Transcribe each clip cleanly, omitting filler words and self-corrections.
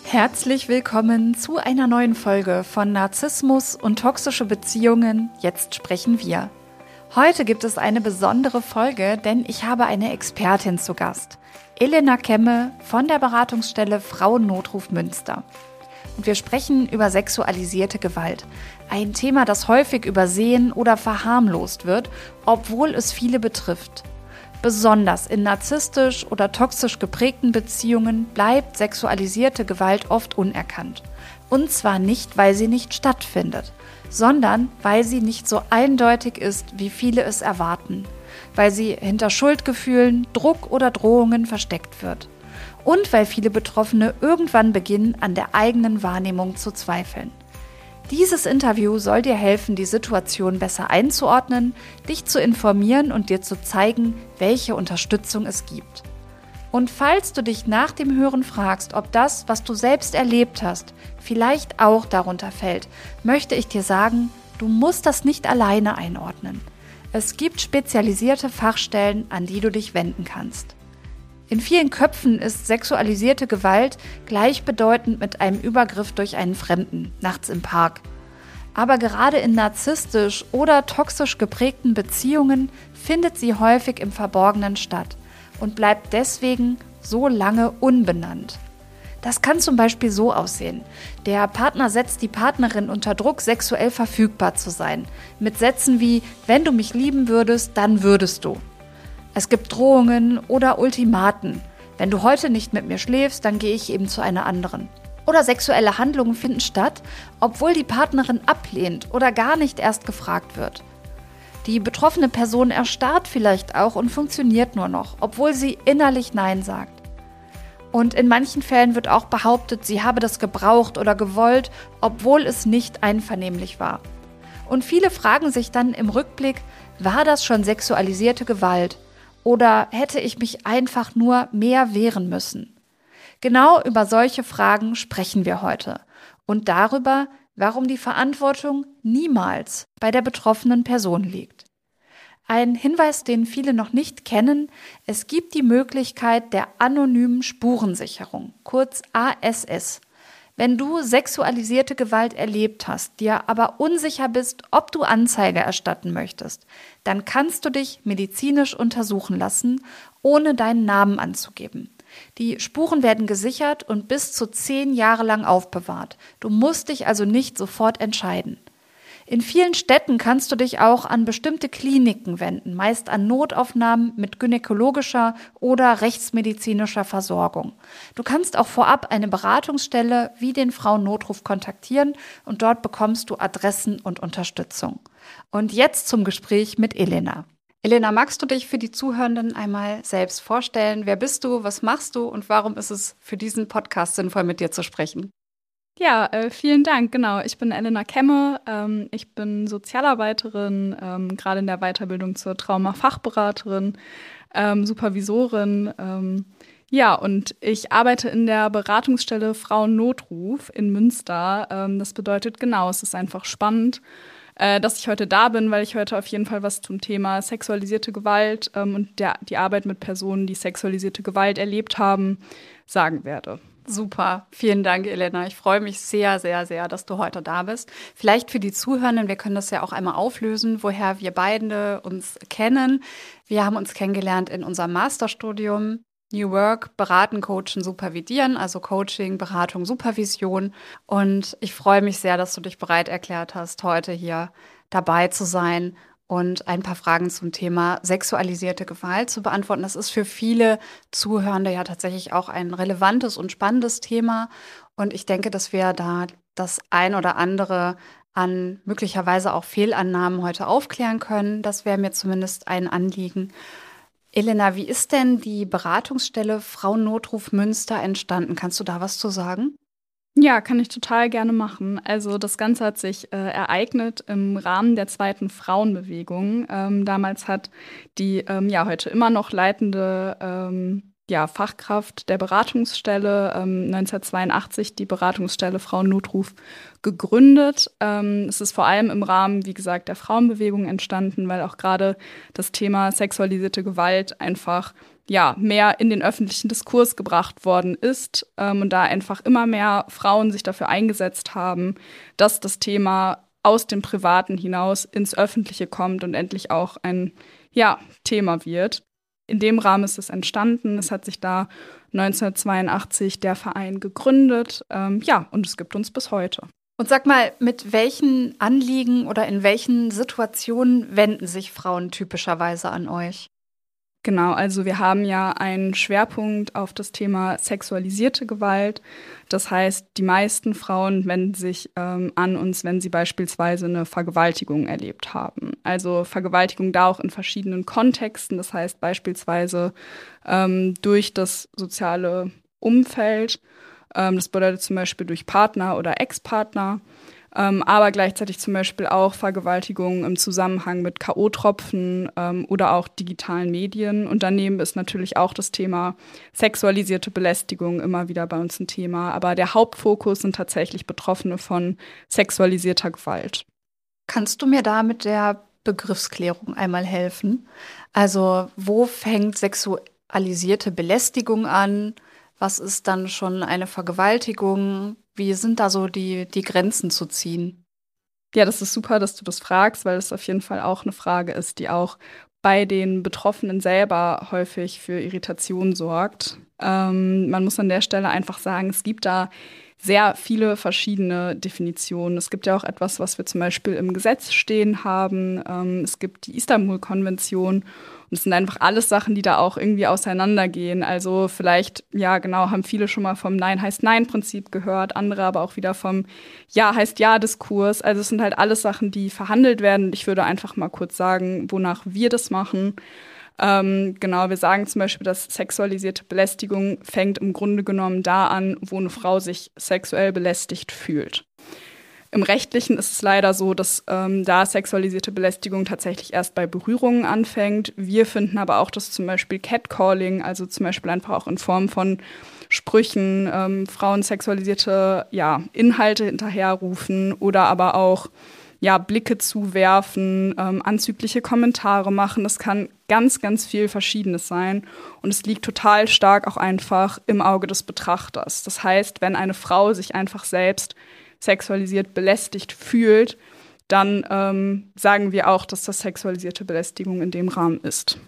Herzlich willkommen zu einer neuen Folge von Narzissmus und toxische Beziehungen. Jetzt sprechen wir. Heute gibt es eine besondere Folge, denn ich habe eine Expertin zu Gast. Elena Kemme von der Beratungsstelle Frauennotruf Münster. Und wir sprechen über sexualisierte Gewalt. Ein Thema, das häufig übersehen oder verharmlost wird, obwohl es viele betrifft. Besonders in narzisstisch oder toxisch geprägten Beziehungen bleibt sexualisierte Gewalt oft unerkannt. Und zwar nicht, weil sie nicht stattfindet, sondern weil sie nicht so eindeutig ist, wie viele es erwarten. Weil sie hinter Schuldgefühlen, Druck oder Drohungen versteckt wird. Und weil viele Betroffene irgendwann beginnen, an der eigenen Wahrnehmung zu zweifeln. Dieses Interview soll dir helfen, die Situation besser einzuordnen, dich zu informieren und dir zu zeigen, welche Unterstützung es gibt. Und falls du dich nach dem Hören fragst, ob das, was du selbst erlebt hast, vielleicht auch darunter fällt, möchte ich dir sagen, du musst das nicht alleine einordnen. Es gibt spezialisierte Fachstellen, an die du dich wenden kannst. In vielen Köpfen ist sexualisierte Gewalt gleichbedeutend mit einem Übergriff durch einen Fremden, nachts im Park. Aber gerade in narzisstisch oder toxisch geprägten Beziehungen findet sie häufig im Verborgenen statt und bleibt deswegen so lange unbenannt. Das kann zum Beispiel so aussehen. Der Partner setzt die Partnerin unter Druck, sexuell verfügbar zu sein. Mit Sätzen wie, wenn du mich lieben würdest, dann würdest du. Es gibt Drohungen oder Ultimaten. Wenn du heute nicht mit mir schläfst, dann gehe ich eben zu einer anderen. Oder sexuelle Handlungen finden statt, obwohl die Partnerin ablehnt oder gar nicht erst gefragt wird. Die betroffene Person erstarrt vielleicht auch und funktioniert nur noch, obwohl sie innerlich Nein sagt. Und in manchen Fällen wird auch behauptet, sie habe das gebraucht oder gewollt, obwohl es nicht einvernehmlich war. Und viele fragen sich dann im Rückblick, war das schon sexualisierte Gewalt? Oder hätte ich mich einfach nur mehr wehren müssen? Genau über solche Fragen sprechen wir heute. Und darüber, warum die Verantwortung niemals bei der betroffenen Person liegt. Ein Hinweis, den viele noch nicht kennen: Es gibt die Möglichkeit der anonymen Spurensicherung, kurz ASS. Wenn du sexualisierte Gewalt erlebt hast, dir aber unsicher bist, ob du Anzeige erstatten möchtest, dann kannst du dich medizinisch untersuchen lassen, ohne deinen Namen anzugeben. Die Spuren werden gesichert und bis zu 10 Jahre lang aufbewahrt. Du musst dich also nicht sofort entscheiden. In vielen Städten kannst du dich auch an bestimmte Kliniken wenden, meist an Notaufnahmen mit gynäkologischer oder rechtsmedizinischer Versorgung. Du kannst auch vorab eine Beratungsstelle wie den Frauennotruf kontaktieren und dort bekommst du Adressen und Unterstützung. Und jetzt zum Gespräch mit Elena. Elena, magst du dich für die Zuhörenden einmal selbst vorstellen? Wer bist du, was machst du und warum ist es für diesen Podcast sinnvoll, mit dir zu sprechen? Ja, vielen Dank. Genau, ich bin Elena Kemme. Ich bin Sozialarbeiterin, gerade in der Weiterbildung zur Traumafachberaterin, Supervisorin. Ja, und ich arbeite in der Beratungsstelle Frauennotruf in Münster. Das bedeutet genau, es ist einfach spannend, dass ich heute da bin, weil ich heute auf jeden Fall was zum Thema sexualisierte Gewalt und die Arbeit mit Personen, die sexualisierte Gewalt erlebt haben, sagen werde. Super, vielen Dank, Elena. Ich freue mich sehr, sehr, sehr, dass du heute da bist. Vielleicht für die Zuhörenden, wir können das ja auch einmal auflösen, woher wir beide uns kennen. Wir haben uns kennengelernt in unserem Masterstudium New Work, Beraten, Coachen, Supervidieren, also Coaching, Beratung, Supervision. Und ich freue mich sehr, dass du dich bereit erklärt hast, heute hier dabei zu sein und ein paar Fragen zum Thema sexualisierte Gewalt zu beantworten. Das ist für viele Zuhörende ja tatsächlich auch ein relevantes und spannendes Thema. Und ich denke, dass wir da das ein oder andere an möglicherweise auch Fehlannahmen heute aufklären können. Das wäre mir zumindest ein Anliegen. Elena, wie ist denn die Beratungsstelle Frauennotruf Münster entstanden? Kannst du da was zu sagen? Ja, kann ich total gerne machen. Also das Ganze hat sich ereignet im Rahmen der zweiten Frauenbewegung. Damals hat die heute immer noch leitende Fachkraft der Beratungsstelle 1982 die Beratungsstelle Frauennotruf gegründet. Es ist vor allem im Rahmen, wie gesagt, der Frauenbewegung entstanden, weil auch gerade das Thema sexualisierte Gewalt einfach mehr in den öffentlichen Diskurs gebracht worden ist und da einfach immer mehr Frauen sich dafür eingesetzt haben, dass das Thema aus dem Privaten hinaus ins Öffentliche kommt und endlich auch ein Thema wird. In dem Rahmen ist es entstanden. Es hat sich da 1982 der Verein gegründet. Und es gibt uns bis heute. Und sag mal, mit welchen Anliegen oder in welchen Situationen wenden sich Frauen typischerweise an euch? Genau, also wir haben ja einen Schwerpunkt auf das Thema sexualisierte Gewalt. Das heißt, die meisten Frauen wenden sich an uns, wenn sie beispielsweise eine Vergewaltigung erlebt haben. Also Vergewaltigung da auch in verschiedenen Kontexten. Das heißt beispielsweise durch das soziale Umfeld. Das bedeutet zum Beispiel durch Partner oder Ex-Partner. Aber gleichzeitig zum Beispiel auch Vergewaltigungen im Zusammenhang mit K.O.-Tropfen oder auch digitalen Medien. Und daneben ist natürlich auch das Thema sexualisierte Belästigung immer wieder bei uns ein Thema. Aber der Hauptfokus sind tatsächlich Betroffene von sexualisierter Gewalt. Kannst du mir da mit der Begriffsklärung einmal helfen? Also wo fängt sexualisierte Belästigung an? Was ist dann schon eine Vergewaltigung? Wie sind da so die Grenzen zu ziehen? Ja, das ist super, dass du das fragst, weil es auf jeden Fall auch eine Frage ist, die auch bei den Betroffenen selber häufig für Irritation sorgt. Man muss an der Stelle einfach sagen, es gibt da sehr viele verschiedene Definitionen. Es gibt ja auch etwas, was wir zum Beispiel im Gesetz stehen haben. Es gibt die Istanbul-Konvention. Und es sind einfach alles Sachen, die da auch irgendwie auseinandergehen. Also vielleicht, haben viele schon mal vom Nein heißt Nein-Prinzip gehört, andere aber auch wieder vom Ja heißt Ja-Diskurs. Also es sind halt alles Sachen, die verhandelt werden. Ich würde einfach mal kurz sagen, wonach wir das machen. Wir sagen zum Beispiel, dass sexualisierte Belästigung fängt im Grunde genommen da an, wo eine Frau sich sexuell belästigt fühlt. Im Rechtlichen ist es leider so, dass da sexualisierte Belästigung tatsächlich erst bei Berührungen anfängt. Wir finden aber auch, dass zum Beispiel Catcalling, also zum Beispiel einfach auch in Form von Sprüchen, Frauen sexualisierte Inhalte hinterherrufen oder aber auch Blicke zuwerfen, anzügliche Kommentare machen. Das kann ganz, ganz viel Verschiedenes sein. Und es liegt total stark auch einfach im Auge des Betrachters. Das heißt, wenn eine Frau sich einfach selbst sexualisiert belästigt fühlt, dann sagen wir auch, dass das sexualisierte Belästigung in dem Rahmen ist.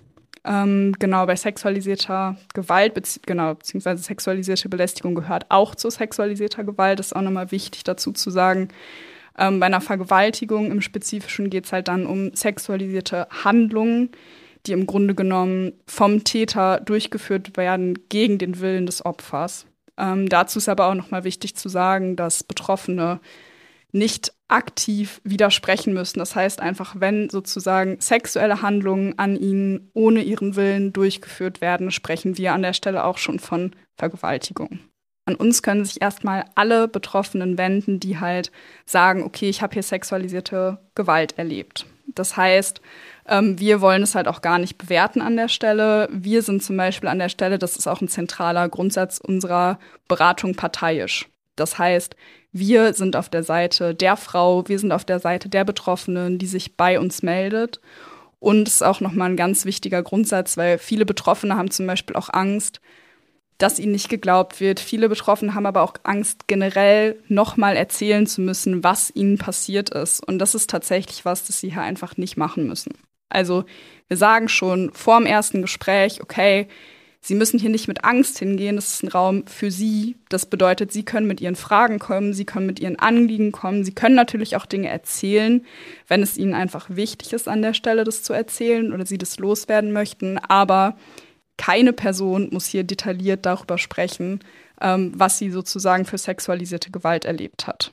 Bei sexualisierter Gewalt, beziehungsweise sexualisierte Belästigung gehört auch zu sexualisierter Gewalt. Das ist auch nochmal wichtig dazu zu sagen. Bei einer Vergewaltigung im Spezifischen geht es halt dann um sexualisierte Handlungen, die im Grunde genommen vom Täter durchgeführt werden gegen den Willen des Opfers. Dazu ist aber auch nochmal wichtig zu sagen, dass Betroffene nicht aktiv widersprechen müssen. Das heißt einfach, wenn sozusagen sexuelle Handlungen an ihnen ohne ihren Willen durchgeführt werden, sprechen wir an der Stelle auch schon von Vergewaltigung. An uns können sich erstmal alle Betroffenen wenden, die halt sagen, okay, ich habe hier sexualisierte Gewalt erlebt. Das heißt, wir wollen es halt auch gar nicht bewerten an der Stelle. Wir sind zum Beispiel an der Stelle, das ist auch ein zentraler Grundsatz unserer Beratung, parteiisch. Das heißt, wir sind auf der Seite der Frau, wir sind auf der Seite der Betroffenen, die sich bei uns meldet. Und es ist auch nochmal ein ganz wichtiger Grundsatz, weil viele Betroffene haben zum Beispiel auch Angst, dass ihnen nicht geglaubt wird. Viele Betroffene haben aber auch Angst, generell nochmal erzählen zu müssen, was ihnen passiert ist. Und das ist tatsächlich was, das sie hier einfach nicht machen müssen. Also wir sagen schon vor dem ersten Gespräch, okay, Sie müssen hier nicht mit Angst hingehen, das ist ein Raum für Sie. Das bedeutet, Sie können mit Ihren Fragen kommen, Sie können mit Ihren Anliegen kommen. Sie können natürlich auch Dinge erzählen, wenn es Ihnen einfach wichtig ist, an der Stelle das zu erzählen oder Sie das loswerden möchten. Aber keine Person muss hier detailliert darüber sprechen, was sie sozusagen für sexualisierte Gewalt erlebt hat.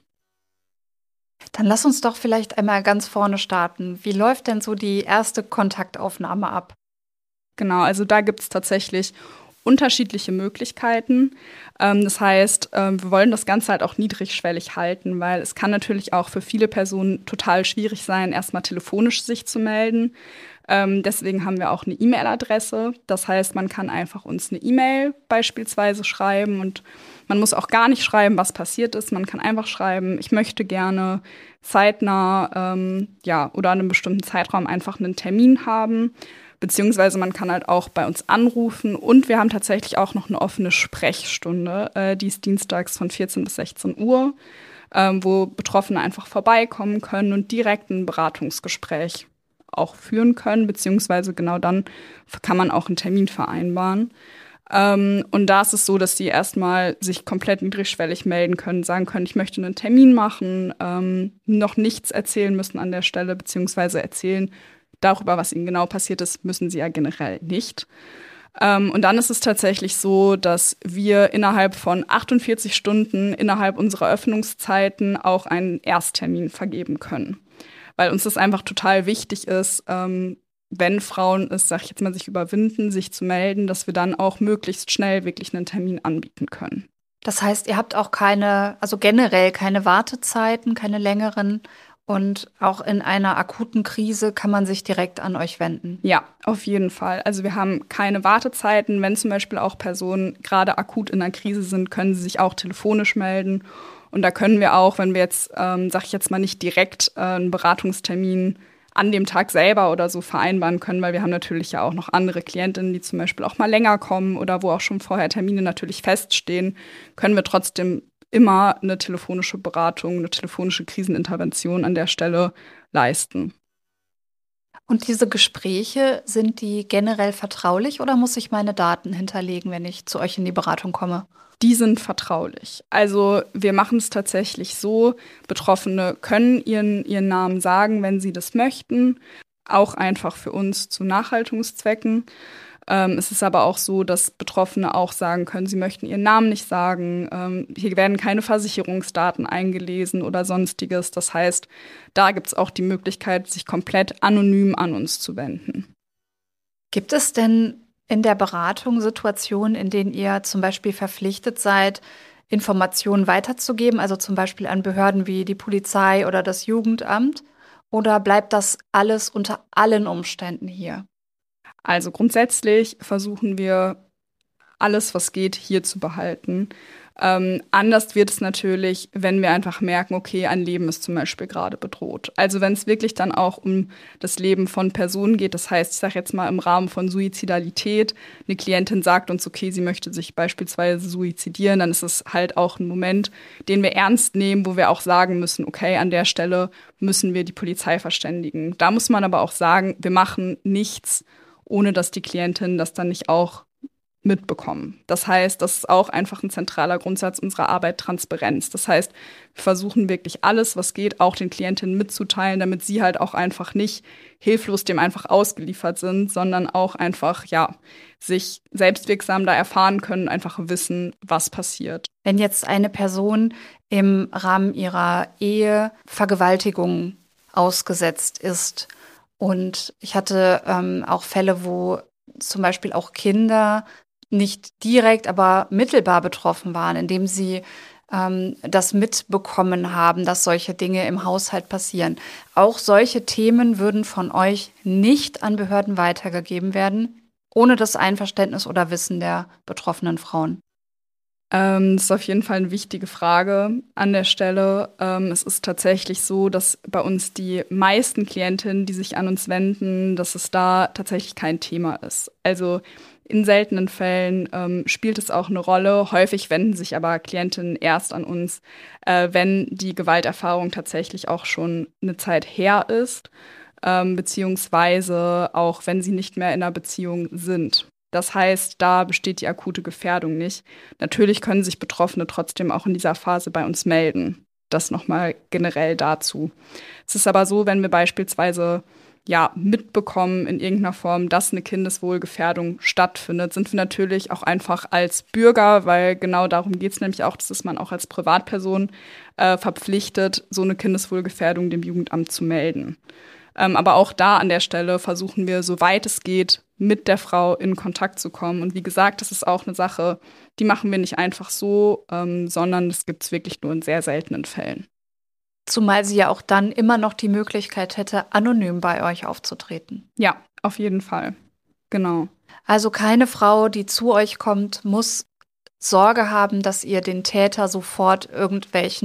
Dann lass uns doch vielleicht einmal ganz vorne starten. Wie läuft denn so die erste Kontaktaufnahme ab? Genau, also da gibt es tatsächlich unterschiedliche Möglichkeiten. Das heißt, wir wollen das Ganze halt auch niedrigschwellig halten, weil es kann natürlich auch für viele Personen total schwierig sein, erstmal telefonisch sich zu melden. Deswegen haben wir auch eine E-Mail-Adresse. Das heißt, man kann einfach uns eine E-Mail beispielsweise schreiben und man muss auch gar nicht schreiben, was passiert ist. Man kann einfach schreiben, ich möchte gerne zeitnah oder an einem bestimmten Zeitraum einfach einen Termin haben. beziehungsweise man kann halt auch bei uns anrufen und wir haben tatsächlich auch noch eine offene Sprechstunde, die ist dienstags von 14 bis 16 Uhr, wo Betroffene einfach vorbeikommen können und direkt ein Beratungsgespräch auch führen können, beziehungsweise genau dann kann man auch einen Termin vereinbaren. Und da ist es so, dass die erstmal sich komplett niedrigschwellig melden können, sagen können, ich möchte einen Termin machen, noch nichts erzählen müssen an der Stelle, beziehungsweise erzählen darüber, was ihnen genau passiert ist, müssen sie ja generell nicht. Und dann ist es tatsächlich so, dass wir innerhalb von 48 Stunden innerhalb unserer Öffnungszeiten auch einen Ersttermin vergeben können. Weil uns das einfach total wichtig ist, wenn Frauen es, sag ich jetzt mal, sich überwinden, sich zu melden, dass wir dann auch möglichst schnell wirklich einen Termin anbieten können. Das heißt, ihr habt auch also generell keine Wartezeiten, keine längeren. Und auch in einer akuten Krise kann man sich direkt an euch wenden. Ja, auf jeden Fall. Also wir haben keine Wartezeiten. Wenn zum Beispiel auch Personen gerade akut in einer Krise sind, können sie sich auch telefonisch melden. Und da können wir auch, wenn wir jetzt, sag ich jetzt mal, nicht direkt einen Beratungstermin an dem Tag selber oder so vereinbaren können, weil wir haben natürlich ja auch noch andere Klientinnen, die zum Beispiel auch mal länger kommen oder wo auch schon vorher Termine natürlich feststehen, können wir trotzdem immer eine telefonische Beratung, eine telefonische Krisenintervention an der Stelle leisten. Und diese Gespräche, sind die generell vertraulich oder muss ich meine Daten hinterlegen, wenn ich zu euch in die Beratung komme? Die sind vertraulich. Also wir machen es tatsächlich so, Betroffene können ihren Namen sagen, wenn sie das möchten, auch einfach für uns zu Nachhaltungszwecken. Es ist aber auch so, dass Betroffene auch sagen können, sie möchten ihren Namen nicht sagen. Hier werden keine Versicherungsdaten eingelesen oder sonstiges. Das heißt, da gibt es auch die Möglichkeit, sich komplett anonym an uns zu wenden. Gibt es denn in der Beratung Situationen, in denen ihr zum Beispiel verpflichtet seid, Informationen weiterzugeben, also zum Beispiel an Behörden wie die Polizei oder das Jugendamt? Oder bleibt das alles unter allen Umständen hier? Also grundsätzlich versuchen wir, alles, was geht, hier zu behalten. Anders wird es natürlich, wenn wir einfach merken, okay, ein Leben ist zum Beispiel gerade bedroht. Also wenn es wirklich dann auch um das Leben von Personen geht, das heißt, ich sage jetzt mal im Rahmen von Suizidalität, eine Klientin sagt uns, okay, sie möchte sich beispielsweise suizidieren, dann ist es halt auch ein Moment, den wir ernst nehmen, wo wir auch sagen müssen, okay, an der Stelle müssen wir die Polizei verständigen. Da muss man aber auch sagen, wir machen nichts, ohne dass die Klientinnen das dann nicht auch mitbekommen. Das heißt, das ist auch einfach ein zentraler Grundsatz unserer Arbeit, Transparenz. Das heißt, wir versuchen wirklich alles, was geht, auch den Klientinnen mitzuteilen, damit sie halt auch einfach nicht hilflos dem einfach ausgeliefert sind, sondern auch einfach, ja, sich selbstwirksam da erfahren können, einfach wissen, was passiert. Wenn jetzt eine Person im Rahmen ihrer Ehe Vergewaltigung ausgesetzt ist und ich hatte auch Fälle, wo zum Beispiel auch Kinder nicht direkt, aber mittelbar betroffen waren, indem sie das mitbekommen haben, dass solche Dinge im Haushalt passieren. Auch solche Themen würden von euch nicht an Behörden weitergegeben werden, ohne das Einverständnis oder Wissen der betroffenen Frauen. Das ist auf jeden Fall eine wichtige Frage an der Stelle. Es ist tatsächlich so, dass bei uns die meisten Klientinnen, die sich an uns wenden, dass es da tatsächlich kein Thema ist. Also in seltenen Fällen spielt es auch eine Rolle. Häufig wenden sich aber Klientinnen erst an uns, wenn die Gewalterfahrung tatsächlich auch schon eine Zeit her ist, beziehungsweise auch wenn sie nicht mehr in einer Beziehung sind. Das heißt, da besteht die akute Gefährdung nicht. Natürlich können sich Betroffene trotzdem auch in dieser Phase bei uns melden. Das nochmal generell dazu. Es ist aber so, wenn wir beispielsweise mitbekommen in irgendeiner Form, dass eine Kindeswohlgefährdung stattfindet, sind wir natürlich auch einfach als Bürger, weil genau darum geht es nämlich auch, dass man auch als Privatperson verpflichtet, so eine Kindeswohlgefährdung dem Jugendamt zu melden. Aber auch da an der Stelle versuchen wir, soweit es geht, mit der Frau in Kontakt zu kommen. Und wie gesagt, das ist auch eine Sache, die machen wir nicht einfach so, sondern das gibt es wirklich nur in sehr seltenen Fällen. Zumal sie ja auch dann immer noch die Möglichkeit hätte, anonym bei euch aufzutreten. Ja, auf jeden Fall. Genau. Also keine Frau, die zu euch kommt, muss Sorge haben, dass ihr den Täter sofort irgendwelchen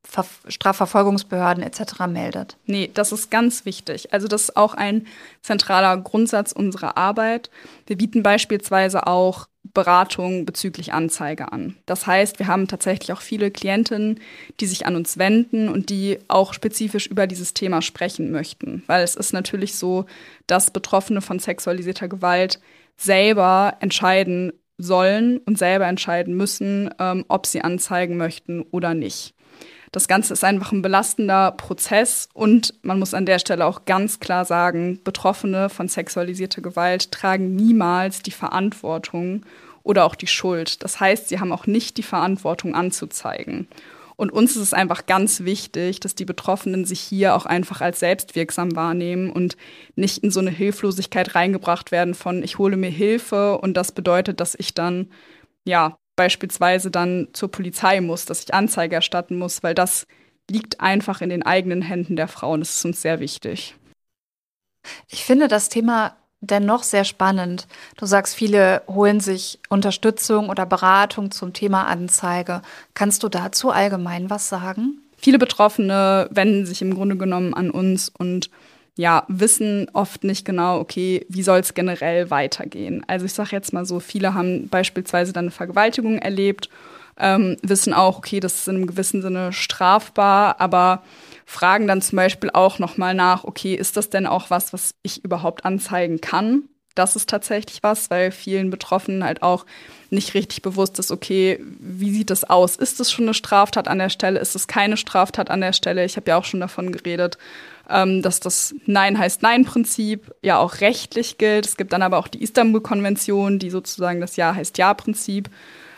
Strafverfolgungsbehörden etc. meldet. Nee, das ist ganz wichtig. Also das ist auch ein zentraler Grundsatz unserer Arbeit. Wir bieten beispielsweise auch Beratung bezüglich Anzeige an. Das heißt, wir haben tatsächlich auch viele Klientinnen, die sich an uns wenden und die auch spezifisch über dieses Thema sprechen möchten. Weil es ist natürlich so, dass Betroffene von sexualisierter Gewalt selber entscheiden sollen und selber entscheiden müssen, ob sie anzeigen möchten oder nicht. Das Ganze ist einfach ein belastender Prozess und man muss an der Stelle auch ganz klar sagen, Betroffene von sexualisierter Gewalt tragen niemals die Verantwortung oder auch die Schuld. Das heißt, sie haben auch nicht die Verantwortung anzuzeigen. Und uns ist es einfach ganz wichtig, dass die Betroffenen sich hier auch einfach als selbstwirksam wahrnehmen und nicht in so eine Hilflosigkeit reingebracht werden von, ich hole mir Hilfe und das bedeutet, dass ich dann, beispielsweise dann zur Polizei muss, dass ich Anzeige erstatten muss, weil das liegt einfach in den eigenen Händen der Frauen. Das ist uns sehr wichtig. Ich finde das Thema dennoch sehr spannend. Du sagst, viele holen sich Unterstützung oder Beratung zum Thema Anzeige. Kannst du dazu allgemein was sagen? Viele Betroffene wenden sich im Grunde genommen an uns und wissen oft nicht genau, okay, wie soll es generell weitergehen. Also ich sage jetzt mal so, viele haben beispielsweise dann eine Vergewaltigung erlebt, wissen auch, okay, das ist in einem gewissen Sinne strafbar, aber fragen dann zum Beispiel auch nochmal nach, okay, ist das denn auch was ich überhaupt anzeigen kann? Das ist tatsächlich was, weil vielen Betroffenen halt auch nicht richtig bewusst ist, okay, wie sieht das aus? Ist es schon eine Straftat an der Stelle? Ist es keine Straftat an der Stelle? Ich habe ja auch schon davon geredet, dass das Nein heißt Nein-Prinzip ja auch rechtlich gilt. Es gibt dann aber auch die Istanbul-Konvention, die sozusagen das Ja heißt Ja-Prinzip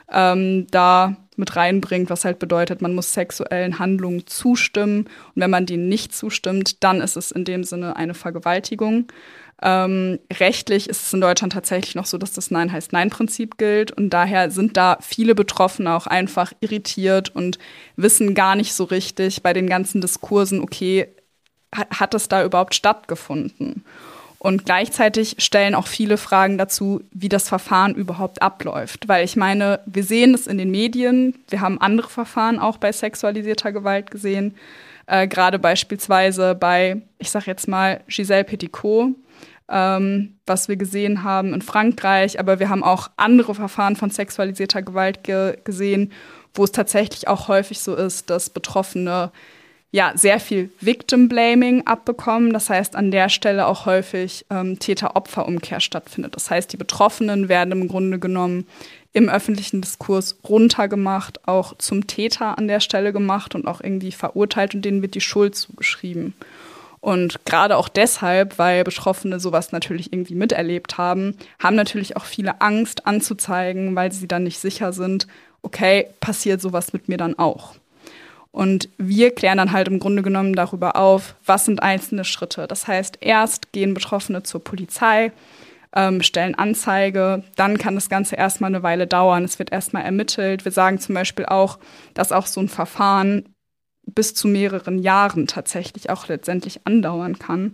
da mit reinbringt, was halt bedeutet, man muss sexuellen Handlungen zustimmen. Und wenn man denen nicht zustimmt, dann ist es in dem Sinne eine Vergewaltigung. Rechtlich ist es in Deutschland tatsächlich noch so, dass das Nein heißt Nein-Prinzip gilt. Und daher sind da viele Betroffene auch einfach irritiert und wissen gar nicht so richtig bei den ganzen Diskursen, okay, hat es da überhaupt stattgefunden? Und gleichzeitig stellen auch viele Fragen dazu, wie das Verfahren überhaupt abläuft. Weil ich meine, wir sehen es in den Medien, wir haben andere Verfahren auch bei sexualisierter Gewalt gesehen, gerade beispielsweise bei, ich sag jetzt mal, Giselle Peticot, was wir gesehen haben in Frankreich, aber wir haben auch andere Verfahren von sexualisierter Gewalt gesehen, wo es tatsächlich auch häufig so ist, dass Betroffene sehr viel Victim-Blaming abbekommen. Das heißt, an der Stelle auch häufig Täter-Opfer-Umkehr stattfindet. Das heißt, die Betroffenen werden im Grunde genommen im öffentlichen Diskurs runtergemacht, auch zum Täter an der Stelle gemacht und auch irgendwie verurteilt und denen wird die Schuld zugeschrieben. Und gerade auch deshalb, weil Betroffene sowas natürlich irgendwie miterlebt haben natürlich auch viele Angst anzuzeigen, weil sie dann nicht sicher sind, okay, passiert sowas mit mir dann auch? Und wir klären dann halt im Grunde genommen darüber auf, was sind einzelne Schritte. Das heißt, erst gehen Betroffene zur Polizei, stellen Anzeige, dann kann das Ganze erstmal eine Weile dauern. Es wird erstmal ermittelt. Wir sagen zum Beispiel auch, dass auch so ein Verfahren bis zu mehreren Jahren tatsächlich auch letztendlich andauern kann.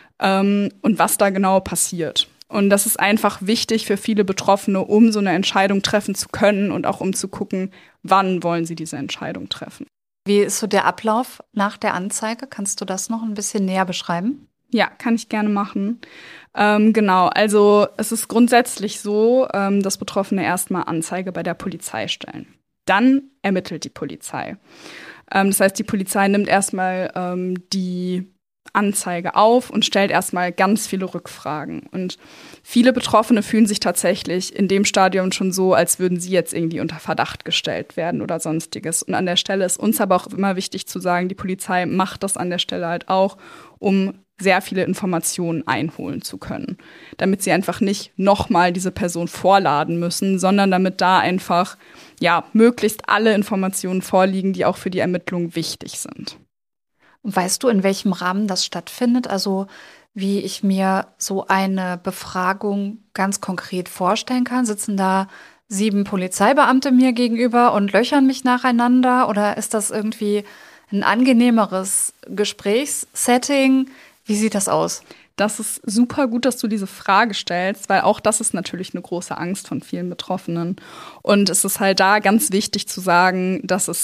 Und was da genau passiert. Und das ist einfach wichtig für viele Betroffene, um so eine Entscheidung treffen zu können und auch um zu gucken, wann wollen sie diese Entscheidung treffen. Wie ist so der Ablauf nach der Anzeige? Kannst du das noch ein bisschen näher beschreiben? Ja, kann ich gerne machen. Genau, also es ist grundsätzlich so, dass Betroffene erstmal Anzeige bei der Polizei stellen. Dann ermittelt die Polizei. Das heißt, die Polizei nimmt erstmal die Anzeige auf und stellt erstmal ganz viele Rückfragen. Und viele Betroffene fühlen sich tatsächlich in dem Stadium schon so, als würden sie jetzt irgendwie unter Verdacht gestellt werden oder sonstiges. Und an der Stelle ist uns aber auch immer wichtig zu sagen, die Polizei macht das an der Stelle halt auch, um sehr viele Informationen einholen zu können. Damit sie einfach nicht nochmal diese Person vorladen müssen, sondern damit da einfach möglichst alle Informationen vorliegen, die auch für die Ermittlung wichtig sind. Weißt du, in welchem Rahmen das stattfindet? Also wie ich mir so eine Befragung ganz konkret vorstellen kann? Sitzen da 7 Polizeibeamte mir gegenüber und löchern mich nacheinander? Oder ist das irgendwie ein angenehmeres Gesprächssetting? Wie sieht das aus? Das ist super gut, dass du diese Frage stellst, weil auch das ist natürlich eine große Angst von vielen Betroffenen. Und es ist halt da ganz wichtig zu sagen, dass es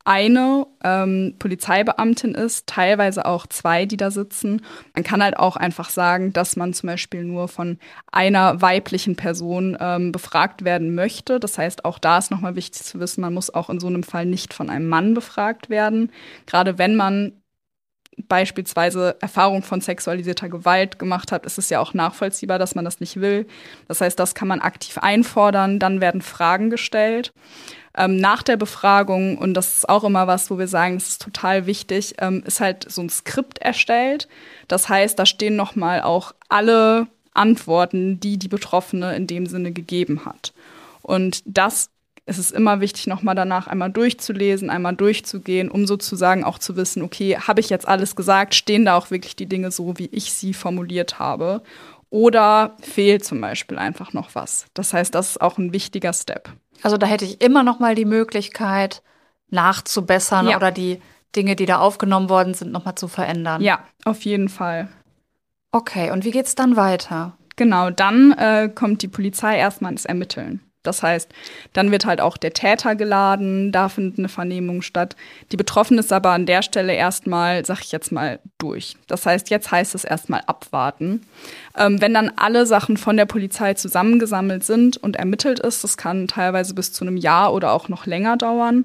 eine Polizeibeamtin ist, teilweise auch 2, die da sitzen. Man kann halt auch einfach sagen, dass man zum Beispiel nur von einer weiblichen Person befragt werden möchte. Das heißt, auch da ist nochmal wichtig zu wissen, man muss auch in so einem Fall nicht von einem Mann befragt werden. Gerade wenn man beispielsweise Erfahrung von sexualisierter Gewalt gemacht hat, ist es ja auch nachvollziehbar, dass man das nicht will. Das heißt, das kann man aktiv einfordern. Dann werden Fragen gestellt. Nach der Befragung, und das ist auch immer was, wo wir sagen, das ist total wichtig, ist halt so ein Skript erstellt. Das heißt, da stehen nochmal auch alle Antworten, die die Betroffene in dem Sinne gegeben hat. Und das ist es immer wichtig, nochmal danach einmal durchzulesen, einmal durchzugehen, um sozusagen auch zu wissen, okay, habe ich jetzt alles gesagt, stehen da auch wirklich die Dinge so, wie ich sie formuliert habe? Oder fehlt zum Beispiel einfach noch was? Das heißt, das ist auch ein wichtiger Step. Also da hätte ich immer noch mal die Möglichkeit, nachzubessern oder die Dinge, die da aufgenommen worden sind, noch mal zu verändern. Ja, auf jeden Fall. Okay, und wie geht's dann weiter? Genau, dann kommt die Polizei erstmal ins Ermitteln. Das heißt, dann wird halt auch der Täter geladen, da findet eine Vernehmung statt. Die Betroffene ist aber an der Stelle erstmal, sag ich jetzt mal, durch. Das heißt, jetzt heißt es erstmal abwarten. Wenn dann alle Sachen von der Polizei zusammengesammelt sind und ermittelt ist, das kann teilweise bis zu einem Jahr oder auch noch länger dauern,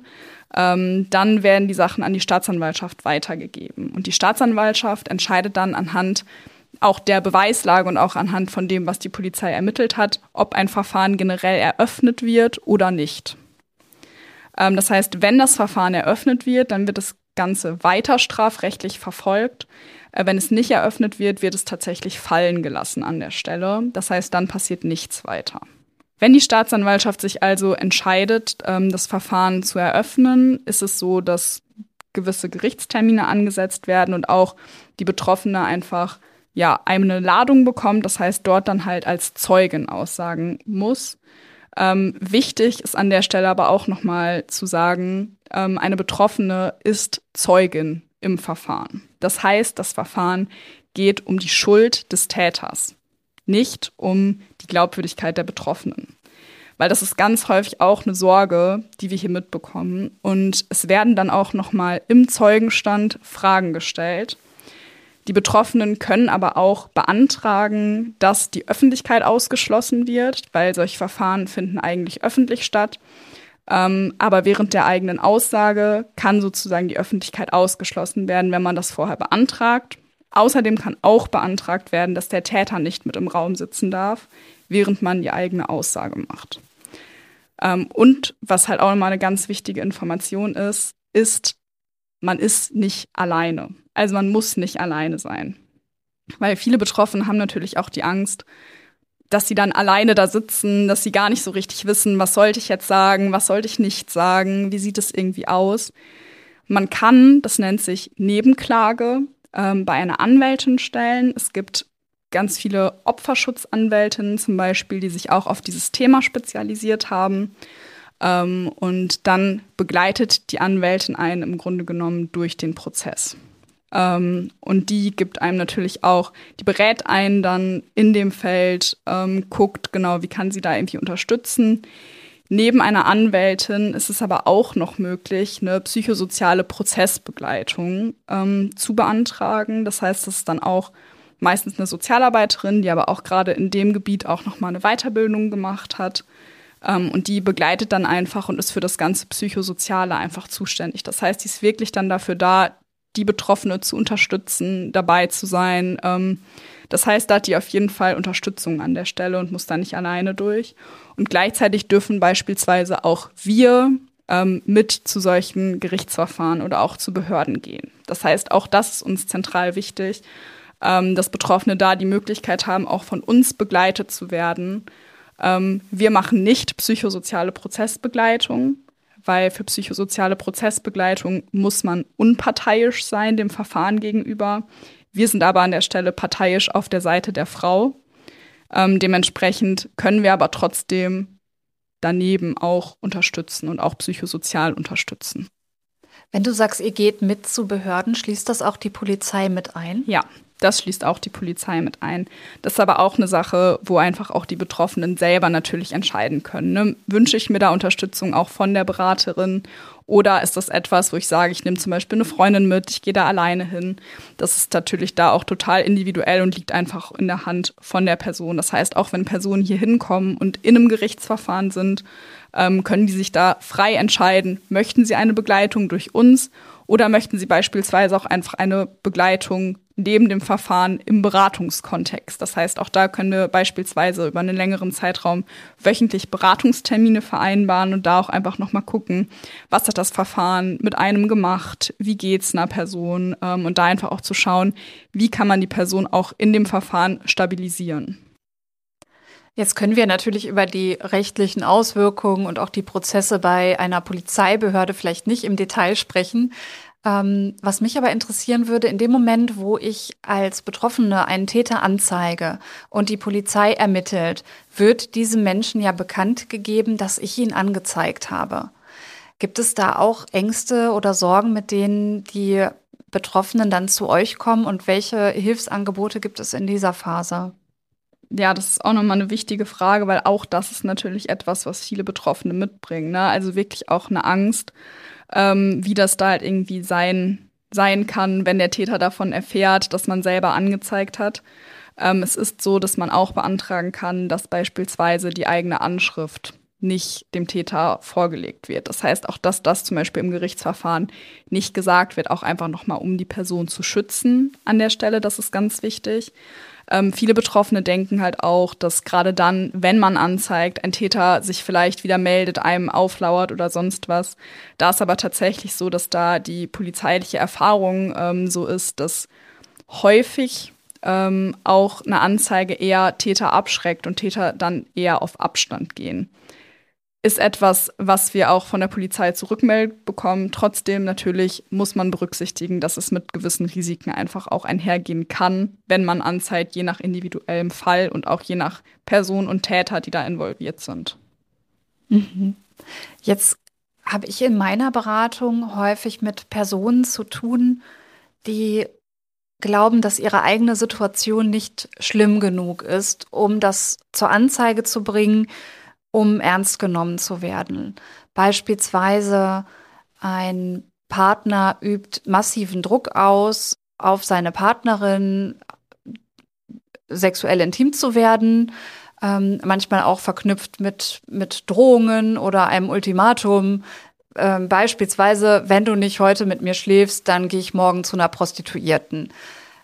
dann werden die Sachen an die Staatsanwaltschaft weitergegeben. Und die Staatsanwaltschaft entscheidet dann anhand auch der Beweislage und auch anhand von dem, was die Polizei ermittelt hat, ob ein Verfahren generell eröffnet wird oder nicht. Das heißt, wenn das Verfahren eröffnet wird, dann wird das Ganze weiter strafrechtlich verfolgt. Wenn es nicht eröffnet wird, wird es tatsächlich fallen gelassen an der Stelle. Das heißt, dann passiert nichts weiter. Wenn die Staatsanwaltschaft sich also entscheidet, das Verfahren zu eröffnen, ist es so, dass gewisse Gerichtstermine angesetzt werden und auch die Betroffene einfach eine Ladung bekommt, das heißt, dort dann halt als Zeugin aussagen muss. Wichtig ist an der Stelle aber auch nochmal zu sagen, eine Betroffene ist Zeugin im Verfahren. Das heißt, das Verfahren geht um die Schuld des Täters, nicht um die Glaubwürdigkeit der Betroffenen. Weil das ist ganz häufig auch eine Sorge, die wir hier mitbekommen. Und es werden dann auch nochmal im Zeugenstand Fragen gestellt. Die Betroffenen können aber auch beantragen, dass die Öffentlichkeit ausgeschlossen wird, weil solche Verfahren finden eigentlich öffentlich statt. Aber während der eigenen Aussage kann sozusagen die Öffentlichkeit ausgeschlossen werden, wenn man das vorher beantragt. Außerdem kann auch beantragt werden, dass der Täter nicht mit im Raum sitzen darf, während man die eigene Aussage macht. Und was halt auch nochmal eine ganz wichtige Information ist, man ist nicht alleine. Also man muss nicht alleine sein. Weil viele Betroffene haben natürlich auch die Angst, dass sie dann alleine da sitzen, dass sie gar nicht so richtig wissen, was sollte ich jetzt sagen, was sollte ich nicht sagen, wie sieht es irgendwie aus. Man kann, das nennt sich Nebenklage, bei einer Anwältin stellen. Es gibt ganz viele Opferschutzanwältinnen zum Beispiel, die sich auch auf dieses Thema spezialisiert haben. Und dann begleitet die Anwältin einen im Grunde genommen durch den Prozess. Und die gibt einem natürlich auch, die berät einen dann in dem Feld, guckt genau, wie kann sie da irgendwie unterstützen. Neben einer Anwältin ist es aber auch noch möglich, eine psychosoziale Prozessbegleitung zu beantragen. Das heißt, das ist dann auch meistens eine Sozialarbeiterin, die aber auch gerade in dem Gebiet auch nochmal eine Weiterbildung gemacht hat. Und die begleitet dann einfach und ist für das ganze Psychosoziale einfach zuständig. Das heißt, die ist wirklich dann dafür da, die Betroffene zu unterstützen, dabei zu sein. Das heißt, da hat die auf jeden Fall Unterstützung an der Stelle und muss da nicht alleine durch. Und gleichzeitig dürfen beispielsweise auch wir mit zu solchen Gerichtsverfahren oder auch zu Behörden gehen. Das heißt, auch das ist uns zentral wichtig, dass Betroffene da die Möglichkeit haben, auch von uns begleitet zu werden. Wir machen nicht psychosoziale Prozessbegleitung, weil für psychosoziale Prozessbegleitung muss man unparteiisch sein dem Verfahren gegenüber. Wir sind aber an der Stelle parteiisch auf der Seite der Frau. Dementsprechend können wir aber trotzdem daneben auch unterstützen und auch psychosozial unterstützen. Wenn du sagst, ihr geht mit zu Behörden, schließt das auch die Polizei mit ein? Ja, Das schließt auch die Polizei mit ein. Das ist aber auch eine Sache, wo einfach auch die Betroffenen selber natürlich entscheiden können. Ne? Wünsche ich mir da Unterstützung auch von der Beraterin oder ist das etwas, wo ich sage, ich nehme zum Beispiel eine Freundin mit, ich gehe da alleine hin. Das ist natürlich da auch total individuell und liegt einfach in der Hand von der Person. Das heißt, auch wenn Personen hier hinkommen und in einem Gerichtsverfahren sind, können die sich da frei entscheiden, möchten sie eine Begleitung durch uns oder möchten sie beispielsweise auch einfach eine Begleitung neben dem Verfahren im Beratungskontext. Das heißt, auch da können wir beispielsweise über einen längeren Zeitraum wöchentlich Beratungstermine vereinbaren und da auch einfach nochmal gucken, was hat das Verfahren mit einem gemacht, wie geht's einer Person und da einfach auch zu schauen, wie kann man die Person auch in dem Verfahren stabilisieren. Jetzt können wir natürlich über die rechtlichen Auswirkungen und auch die Prozesse bei einer Polizeibehörde vielleicht nicht im Detail sprechen. Was mich aber interessieren würde, in dem Moment, wo ich als Betroffene einen Täter anzeige und die Polizei ermittelt, wird diesem Menschen ja bekannt gegeben, dass ich ihn angezeigt habe. Gibt es da auch Ängste oder Sorgen, mit denen die Betroffenen dann zu euch kommen und welche Hilfsangebote gibt es in dieser Phase? Ja, das ist auch nochmal eine wichtige Frage, weil auch das ist natürlich etwas, was viele Betroffene mitbringen. Ne? Also wirklich auch eine Angst, wie das da halt irgendwie sein kann, wenn der Täter davon erfährt, dass man selber angezeigt hat. Es ist so, dass man auch beantragen kann, dass beispielsweise die eigene Anschrift nicht dem Täter vorgelegt wird. Das heißt auch, dass das zum Beispiel im Gerichtsverfahren nicht gesagt wird, auch einfach nochmal, um die Person zu schützen an der Stelle. Das ist ganz wichtig. Viele Betroffene denken halt auch, dass gerade dann, wenn man anzeigt, ein Täter sich vielleicht wieder meldet, einem auflauert oder sonst was. Da ist aber tatsächlich so, dass da die polizeiliche Erfahrung so ist, dass häufig auch eine Anzeige eher Täter abschreckt und Täter dann eher auf Abstand gehen. Ist etwas, was wir auch von der Polizei zurückmeldet bekommen. Trotzdem natürlich muss man berücksichtigen, dass es mit gewissen Risiken einfach auch einhergehen kann, wenn man anzeigt, je nach individuellem Fall und auch je nach Person und Täter, die da involviert sind. Mhm. Jetzt habe ich in meiner Beratung häufig mit Personen zu tun, die glauben, dass ihre eigene Situation nicht schlimm genug ist, um das zur Anzeige zu bringen, um ernst genommen zu werden. Beispielsweise ein Partner übt massiven Druck aus, auf seine Partnerin sexuell intim zu werden, manchmal auch verknüpft mit Drohungen oder einem Ultimatum. Beispielsweise, wenn du nicht heute mit mir schläfst, dann gehe ich morgen zu einer Prostituierten.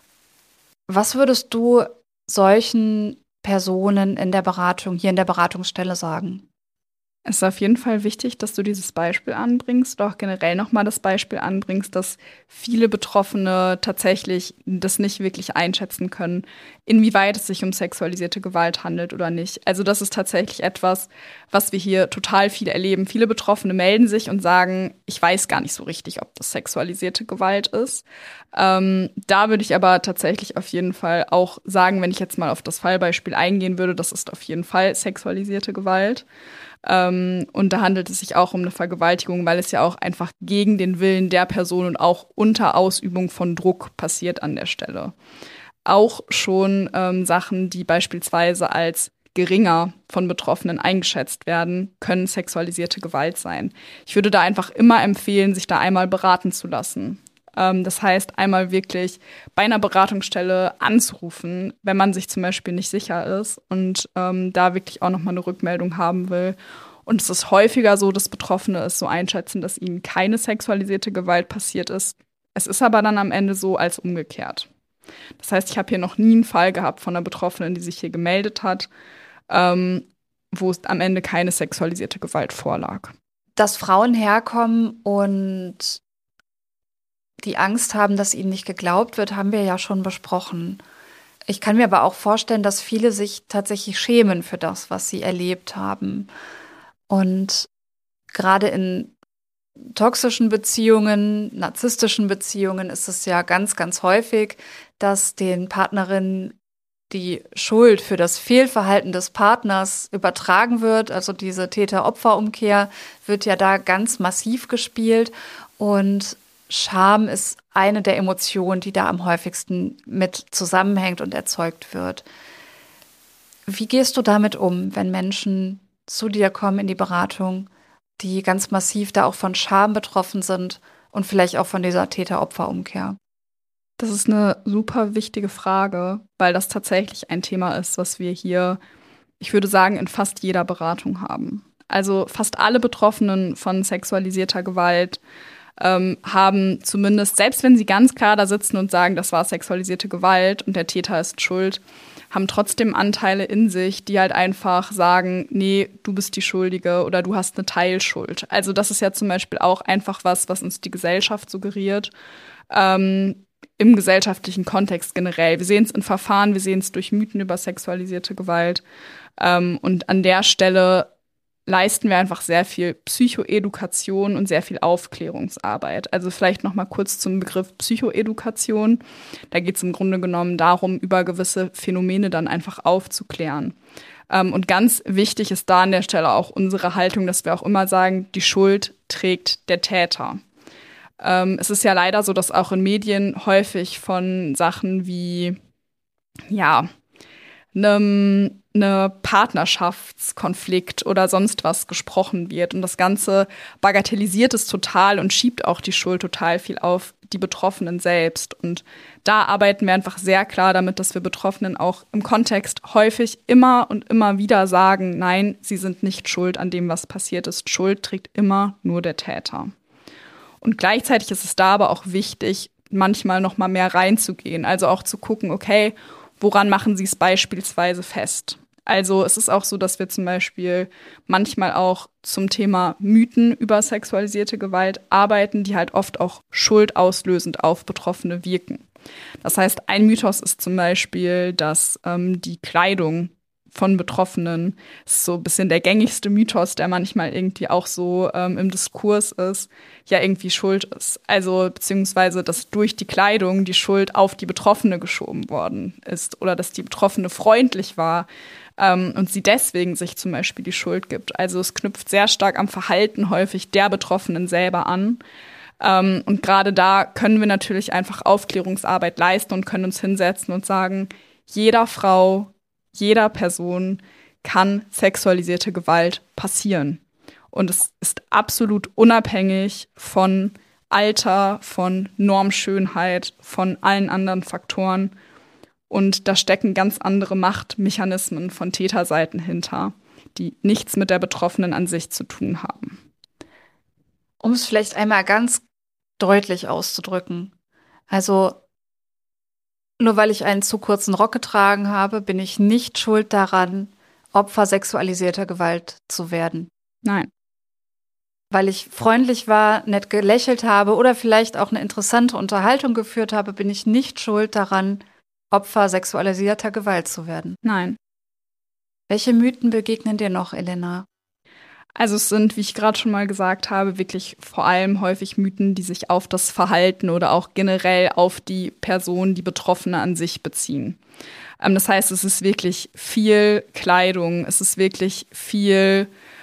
Was würdest du solchen Personen in der Beratung, hier in der Beratungsstelle sagen? Es ist auf jeden Fall wichtig, dass du dieses Beispiel anbringst oder auch generell nochmal das Beispiel anbringst, dass viele Betroffene tatsächlich das nicht wirklich einschätzen können, inwieweit es sich um sexualisierte Gewalt handelt oder nicht. Also das ist tatsächlich etwas, was wir hier total viel erleben. Viele Betroffene melden sich und sagen, ich weiß gar nicht so richtig, ob das sexualisierte Gewalt ist. Da würde ich aber tatsächlich auf jeden Fall auch sagen, wenn ich jetzt mal auf das Fallbeispiel eingehen würde, das ist auf jeden Fall sexualisierte Gewalt. Und da handelt es sich auch um eine Vergewaltigung, weil es ja auch einfach gegen den Willen der Person und auch unter Ausübung von Druck passiert an der Stelle. Auch schon Sachen, die beispielsweise als geringer von Betroffenen eingeschätzt werden, können sexualisierte Gewalt sein. Ich würde da einfach immer empfehlen, sich da einmal beraten zu lassen. Das heißt, einmal wirklich bei einer Beratungsstelle anzurufen, wenn man sich zum Beispiel nicht sicher ist und da wirklich auch nochmal eine Rückmeldung haben will. Und es ist häufiger so, dass Betroffene es so einschätzen, dass ihnen keine sexualisierte Gewalt passiert ist. Es ist aber dann am Ende so als umgekehrt. Das heißt, ich habe hier noch nie einen Fall gehabt von einer Betroffenen, die sich hier gemeldet hat, wo es am Ende keine sexualisierte Gewalt vorlag. Dass Frauen herkommen und die Angst haben, dass ihnen nicht geglaubt wird, haben wir ja schon besprochen. Ich kann mir aber auch vorstellen, dass viele sich tatsächlich schämen für das, was sie erlebt haben. Und gerade in toxischen Beziehungen, narzisstischen Beziehungen ist es ja ganz, ganz häufig, dass den Partnerinnen die Schuld für das Fehlverhalten des Partners übertragen wird. Also diese Täter-Opfer-Umkehr wird ja da ganz massiv gespielt. Und Scham ist eine der Emotionen, die da am häufigsten mit zusammenhängt und erzeugt wird. Wie gehst du damit um, wenn Menschen zu dir kommen in die Beratung, die ganz massiv da auch von Scham betroffen sind und vielleicht auch von dieser Täter-Opfer-Umkehr? Das ist eine super wichtige Frage, weil das tatsächlich ein Thema ist, was wir hier, ich würde sagen, in fast jeder Beratung haben. Also fast alle Betroffenen von sexualisierter Gewalt haben zumindest, selbst wenn sie ganz klar da sitzen und sagen, das war sexualisierte Gewalt und der Täter ist schuld, haben trotzdem Anteile in sich, die halt einfach sagen, nee, du bist die Schuldige oder du hast eine Teilschuld. Also das ist ja zum Beispiel auch einfach was uns die Gesellschaft suggeriert, im gesellschaftlichen Kontext generell. Wir sehen es in Verfahren, wir sehen es durch Mythen über sexualisierte Gewalt. Und an der Stelle leisten wir einfach sehr viel Psychoedukation und sehr viel Aufklärungsarbeit. Also vielleicht noch mal kurz zum Begriff Psychoedukation. Da geht es im Grunde genommen darum, über gewisse Phänomene dann einfach aufzuklären. Und ganz wichtig ist da an der Stelle auch unsere Haltung, dass wir auch immer sagen, die Schuld trägt der Täter. Es ist ja leider so, dass auch in Medien häufig von Sachen wie, ja, eine Partnerschaftskonflikt oder sonst was gesprochen wird. Und das Ganze bagatellisiert es total und schiebt auch die Schuld total viel auf die Betroffenen selbst. Und da arbeiten wir einfach sehr klar damit, dass wir Betroffenen auch im Kontext häufig immer und immer wieder sagen, nein, sie sind nicht schuld an dem, was passiert ist. Schuld trägt immer nur der Täter. Und gleichzeitig ist es da aber auch wichtig, manchmal noch mal mehr reinzugehen. Also auch zu gucken, okay, woran machen Sie es beispielsweise fest? Also es ist auch so, dass wir zum Beispiel manchmal auch zum Thema Mythen über sexualisierte Gewalt arbeiten, die halt oft auch schuldauslösend auf Betroffene wirken. Das heißt, ein Mythos ist zum Beispiel, dass die Kleidung von Betroffenen, ist so ein bisschen der gängigste Mythos, der manchmal irgendwie auch so im Diskurs ist, ja irgendwie schuld ist. Also beziehungsweise, dass durch die Kleidung die Schuld auf die Betroffene geschoben worden ist oder dass die Betroffene freundlich war und sie deswegen sich zum Beispiel die Schuld gibt. Also es knüpft sehr stark am Verhalten häufig der Betroffenen selber an. Und gerade da können wir natürlich einfach Aufklärungsarbeit leisten und können uns hinsetzen und sagen, jeder Frau, jeder Person kann sexualisierte Gewalt passieren. Und es ist absolut unabhängig von Alter, von Normschönheit, von allen anderen Faktoren. Und da stecken ganz andere Machtmechanismen von Täterseiten hinter, die nichts mit der Betroffenen an sich zu tun haben. Um es vielleicht einmal ganz deutlich auszudrücken. Also nur weil ich einen zu kurzen Rock getragen habe, bin ich nicht schuld daran, Opfer sexualisierter Gewalt zu werden. Nein. Weil ich freundlich war, nett gelächelt habe oder vielleicht auch eine interessante Unterhaltung geführt habe, bin ich nicht schuld daran, Opfer sexualisierter Gewalt zu werden. Nein. Welche Mythen begegnen dir noch, Elena? Also es sind, wie ich gerade schon mal gesagt habe, wirklich vor allem häufig Mythen, die sich auf das Verhalten oder auch generell auf die Person, die Betroffene an sich beziehen. Das heißt, es ist wirklich viel Kleidung, es ist wirklich viel,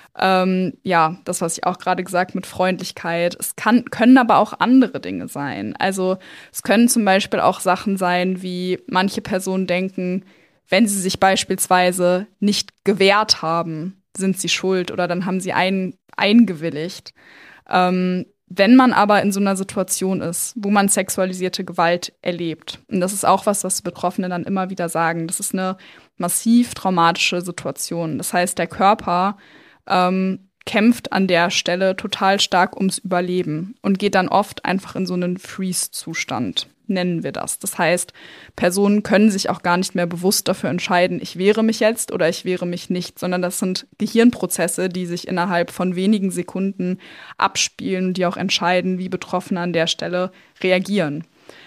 das, was ich auch gerade gesagt mit Freundlichkeit. Es können aber auch andere Dinge sein. Also es können zum Beispiel auch Sachen sein, wie manche Personen denken, wenn sie sich beispielsweise nicht gewehrt haben, sind sie schuld oder dann haben sie eingewilligt. Wenn man aber in so einer Situation ist, wo man sexualisierte Gewalt erlebt, und das ist auch was Betroffene dann immer wieder sagen, das ist eine massiv traumatische Situation. Das heißt, der Körper kämpft an der Stelle total stark ums Überleben und geht dann oft einfach in so einen Freeze-Zustand, nennen wir das. Das heißt, Personen können sich auch gar nicht mehr bewusst dafür entscheiden, ich wehre mich jetzt oder ich wehre mich nicht, sondern das sind Gehirnprozesse, die sich innerhalb von wenigen Sekunden abspielen und die auch entscheiden, wie Betroffene an der Stelle reagieren.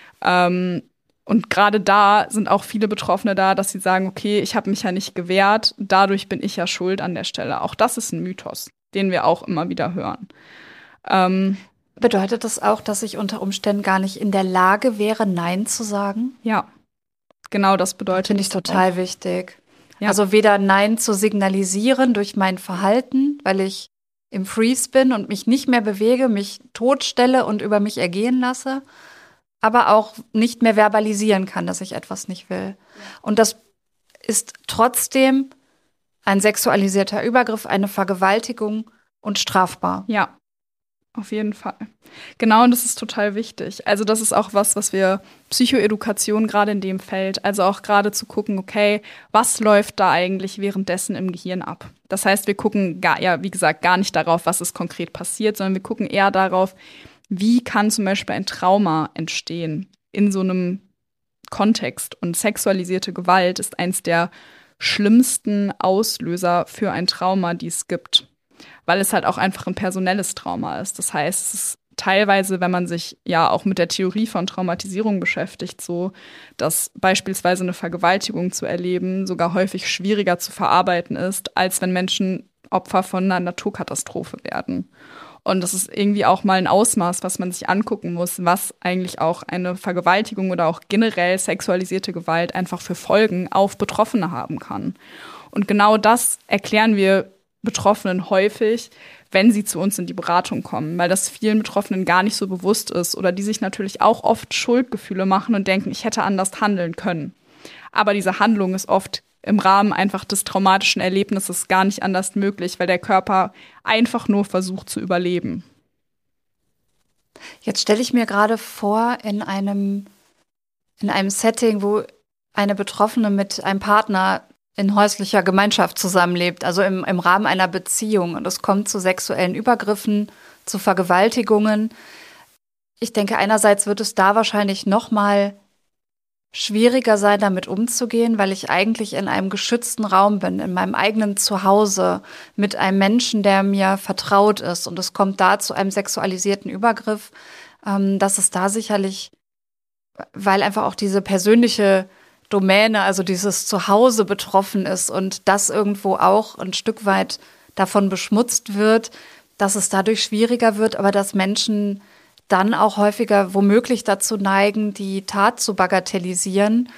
Und gerade da sind auch viele Betroffene da, dass sie sagen, okay, ich habe mich ja nicht gewehrt, dadurch bin ich ja schuld an der Stelle. Auch das ist ein Mythos, den wir auch immer wieder hören. Bedeutet das auch, dass ich unter Umständen gar nicht in der Lage wäre, Nein zu sagen? Ja, genau das bedeutet. Finde ich total wichtig. Ja. Also weder Nein zu signalisieren durch mein Verhalten, weil ich im Freeze bin und mich nicht mehr bewege, mich totstelle und über mich ergehen lasse, aber auch nicht mehr verbalisieren kann, dass ich etwas nicht will. Und das ist trotzdem ein sexualisierter Übergriff, eine Vergewaltigung und strafbar. Ja, auf jeden Fall. Genau, und das ist total wichtig. Also das ist auch was wir Psychoedukation gerade in dem Feld, also auch gerade zu gucken, okay, was läuft da eigentlich währenddessen im Gehirn ab? Das heißt, wir gucken wie gesagt, gar nicht darauf, was ist konkret passiert, sondern wir gucken eher darauf, wie kann zum Beispiel ein Trauma entstehen in so einem Kontext. Und sexualisierte Gewalt ist eins der schlimmsten Auslöser für ein Trauma, die es gibt. Weil es halt auch einfach ein personelles Trauma ist. Das heißt, es ist teilweise, wenn man sich ja auch mit der Theorie von Traumatisierung beschäftigt, so, dass beispielsweise eine Vergewaltigung zu erleben sogar häufig schwieriger zu verarbeiten ist, als wenn Menschen Opfer von einer Naturkatastrophe werden. Und das ist irgendwie auch mal ein Ausmaß, was man sich angucken muss, was eigentlich auch eine Vergewaltigung oder auch generell sexualisierte Gewalt einfach für Folgen auf Betroffene haben kann. Und genau das erklären wir Betroffenen häufig, wenn sie zu uns in die Beratung kommen, weil das vielen Betroffenen gar nicht so bewusst ist oder die sich natürlich auch oft Schuldgefühle machen und denken, ich hätte anders handeln können. Aber diese Handlung ist oft im Rahmen einfach des traumatischen Erlebnisses gar nicht anders möglich, weil der Körper einfach nur versucht zu überleben. Jetzt stelle ich mir gerade vor, in einem Setting, wo eine Betroffene mit einem Partner in häuslicher Gemeinschaft zusammenlebt, also im Rahmen einer Beziehung. Und es kommt zu sexuellen Übergriffen, zu Vergewaltigungen. Ich denke, einerseits wird es da wahrscheinlich noch mal schwieriger sein, damit umzugehen, weil ich eigentlich in einem geschützten Raum bin, in meinem eigenen Zuhause, mit einem Menschen, der mir vertraut ist. Und es kommt da zu einem sexualisierten Übergriff, dass es da sicherlich, weil einfach auch diese persönliche Domäne, also dieses Zuhause betroffen ist und das irgendwo auch ein Stück weit davon beschmutzt wird, dass es dadurch schwieriger wird, aber dass Menschen dann auch häufiger womöglich dazu neigen, die Tat zu bagatellisieren,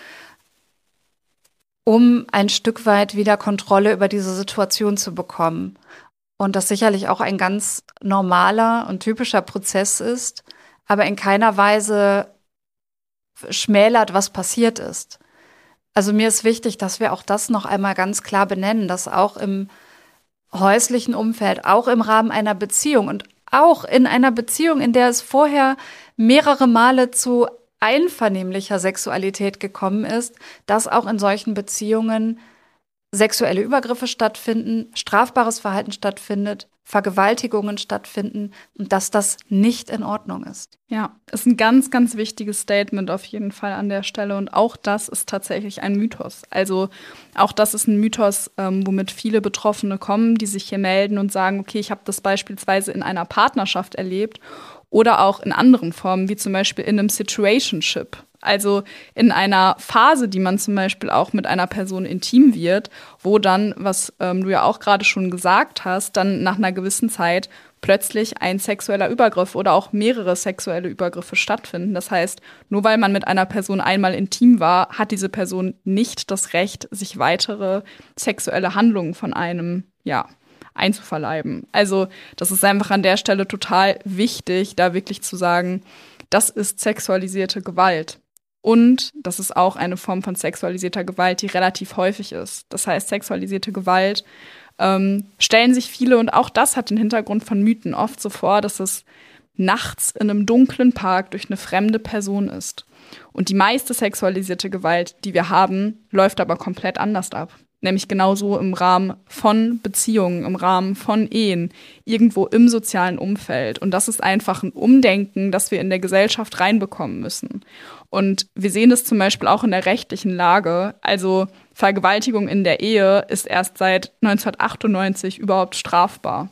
um ein Stück weit wieder Kontrolle über diese Situation zu bekommen. Und das sicherlich auch ein ganz normaler und typischer Prozess ist, aber in keiner Weise schmälert, was passiert ist. Also mir ist wichtig, dass wir auch das noch einmal ganz klar benennen, dass auch im häuslichen Umfeld, auch im Rahmen einer Beziehung und auch in einer Beziehung, in der es vorher mehrere Male zu einvernehmlicher Sexualität gekommen ist, dass auch in solchen Beziehungen sexuelle Übergriffe stattfinden, strafbares Verhalten stattfindet, Vergewaltigungen stattfinden und dass das nicht in Ordnung ist. Ja, ist ein ganz, ganz wichtiges Statement auf jeden Fall an der Stelle. Und auch das ist tatsächlich ein Mythos. Also auch das ist ein Mythos, womit viele Betroffene kommen, die sich hier melden und sagen, okay, ich habe das beispielsweise in einer Partnerschaft erlebt oder auch in anderen Formen, wie zum Beispiel in einem Situationship. Also in einer Phase, die man zum Beispiel auch mit einer Person intim wird, wo dann, was du ja auch gerade schon gesagt hast, dann nach einer gewissen Zeit plötzlich ein sexueller Übergriff oder auch mehrere sexuelle Übergriffe stattfinden. Das heißt, nur weil man mit einer Person einmal intim war, hat diese Person nicht das Recht, sich weitere sexuelle Handlungen von einem, einzuverleiben. Also das ist einfach an der Stelle total wichtig, da wirklich zu sagen, das ist sexualisierte Gewalt. Und das ist auch eine Form von sexualisierter Gewalt, die relativ häufig ist. Das heißt, sexualisierte Gewalt stellen sich viele, und auch das hat den Hintergrund von Mythen, oft so vor, dass es nachts in einem dunklen Park durch eine fremde Person ist. Und die meiste sexualisierte Gewalt, die wir haben, läuft aber komplett anders ab. Nämlich genauso im Rahmen von Beziehungen, im Rahmen von Ehen, irgendwo im sozialen Umfeld. Und das ist einfach ein Umdenken, das wir in der Gesellschaft reinbekommen müssen. Und wir sehen das zum Beispiel auch in der rechtlichen Lage. Also Vergewaltigung in der Ehe ist erst seit 1998 überhaupt strafbar.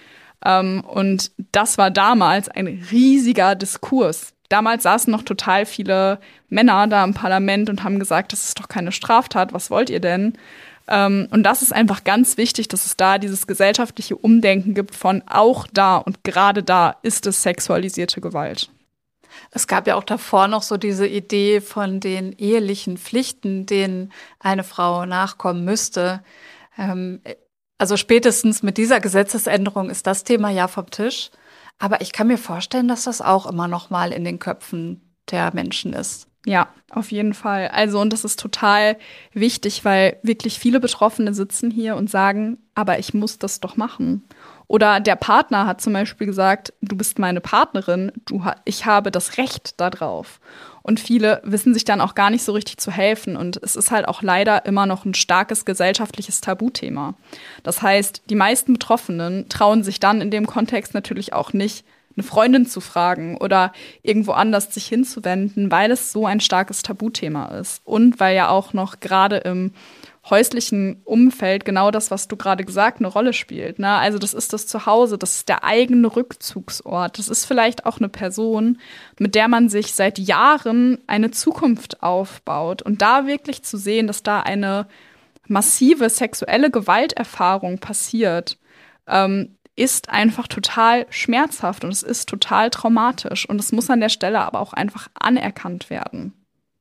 Und das war damals ein riesiger Diskurs. Damals saßen noch total viele Männer da im Parlament und haben gesagt, das ist doch keine Straftat, was wollt ihr denn? Und das ist einfach ganz wichtig, dass es da dieses gesellschaftliche Umdenken gibt von auch da und gerade da ist es sexualisierte Gewalt. Es gab ja auch davor noch so diese Idee von den ehelichen Pflichten, denen eine Frau nachkommen müsste. Also Also spätestens mit dieser Gesetzesänderung ist das Thema ja vom Tisch. Aber ich kann mir vorstellen, dass das auch immer noch mal in den Köpfen der Menschen ist. Ja, auf jeden Fall. Also, und das ist total wichtig, weil wirklich viele Betroffene sitzen hier und sagen, aber ich muss das doch machen. Oder der Partner hat zum Beispiel gesagt, du bist meine Partnerin, ich habe das Recht darauf. Und viele wissen sich dann auch gar nicht so richtig zu helfen. Und es ist halt auch leider immer noch ein starkes gesellschaftliches Tabuthema. Das heißt, die meisten Betroffenen trauen sich dann in dem Kontext natürlich auch nicht, eine Freundin zu fragen oder irgendwo anders sich hinzuwenden, weil es so ein starkes Tabuthema ist. Und weil ja auch noch gerade im häuslichen Umfeld genau das, was du gerade gesagt, eine Rolle spielt. Ne? Also das ist das Zuhause, das ist der eigene Rückzugsort. Das ist vielleicht auch eine Person, mit der man sich seit Jahren eine Zukunft aufbaut. Und da wirklich zu sehen, dass da eine massive sexuelle Gewalterfahrung passiert, ist einfach total schmerzhaft und es ist total traumatisch. Und es muss an der Stelle aber auch einfach anerkannt werden.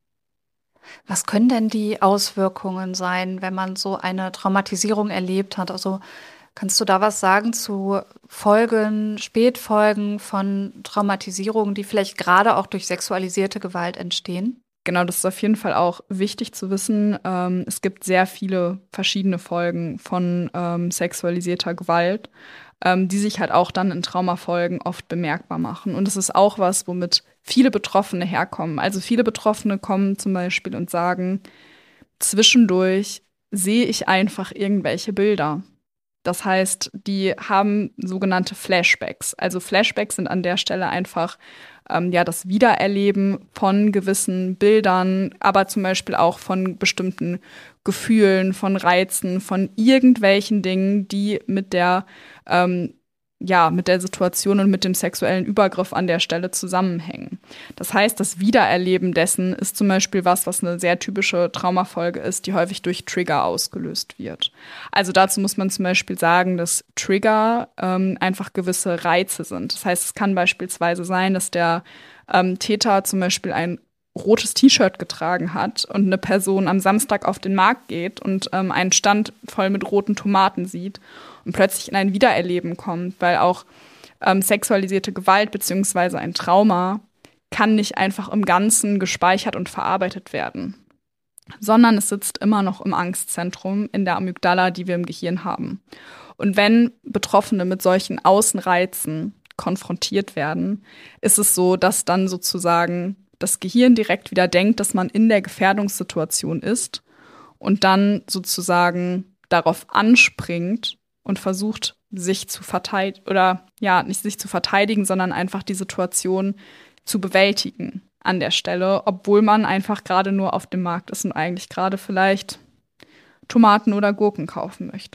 Was können denn die Auswirkungen sein, wenn man so eine Traumatisierung erlebt hat? Also kannst du da was sagen zu Folgen, Spätfolgen von Traumatisierungen, die vielleicht gerade auch durch sexualisierte Gewalt entstehen? Genau, das ist auf jeden Fall auch wichtig zu wissen. Es gibt sehr viele verschiedene Folgen von sexualisierter Gewalt, die sich halt auch dann in Traumafolgen oft bemerkbar machen. Und es ist auch was, womit viele Betroffene herkommen. Also viele Betroffene kommen zum Beispiel und sagen, zwischendurch sehe ich einfach irgendwelche Bilder. Das heißt, die haben sogenannte Flashbacks. Also Flashbacks sind an der Stelle einfach das Wiedererleben von gewissen Bildern, aber zum Beispiel auch von bestimmten Gefühlen, von Reizen, von irgendwelchen Dingen, die mit der Situation und mit dem sexuellen Übergriff an der Stelle zusammenhängen. Das heißt, das Wiedererleben dessen ist zum Beispiel was eine sehr typische Traumafolge ist, die häufig durch Trigger ausgelöst wird. Also dazu muss man zum Beispiel sagen, dass Trigger einfach gewisse Reize sind. Das heißt, es kann beispielsweise sein, dass der Täter zum Beispiel ein rotes T-Shirt getragen hat und eine Person am Samstag auf den Markt geht und einen Stand voll mit roten Tomaten sieht und plötzlich in ein Wiedererleben kommt, weil auch sexualisierte Gewalt bzw. ein Trauma kann nicht einfach im Ganzen gespeichert und verarbeitet werden, sondern es sitzt immer noch im Angstzentrum, in der Amygdala, die wir im Gehirn haben. Und wenn Betroffene mit solchen Außenreizen konfrontiert werden, ist es so, dass dann sozusagen das Gehirn direkt wieder denkt, dass man in der Gefährdungssituation ist und dann sozusagen darauf anspringt und versucht, sich zu verteidigen oder ja, nicht sich zu verteidigen, sondern einfach die Situation zu bewältigen an der Stelle, obwohl man einfach gerade nur auf dem Markt ist und eigentlich gerade vielleicht Tomaten oder Gurken kaufen möchte.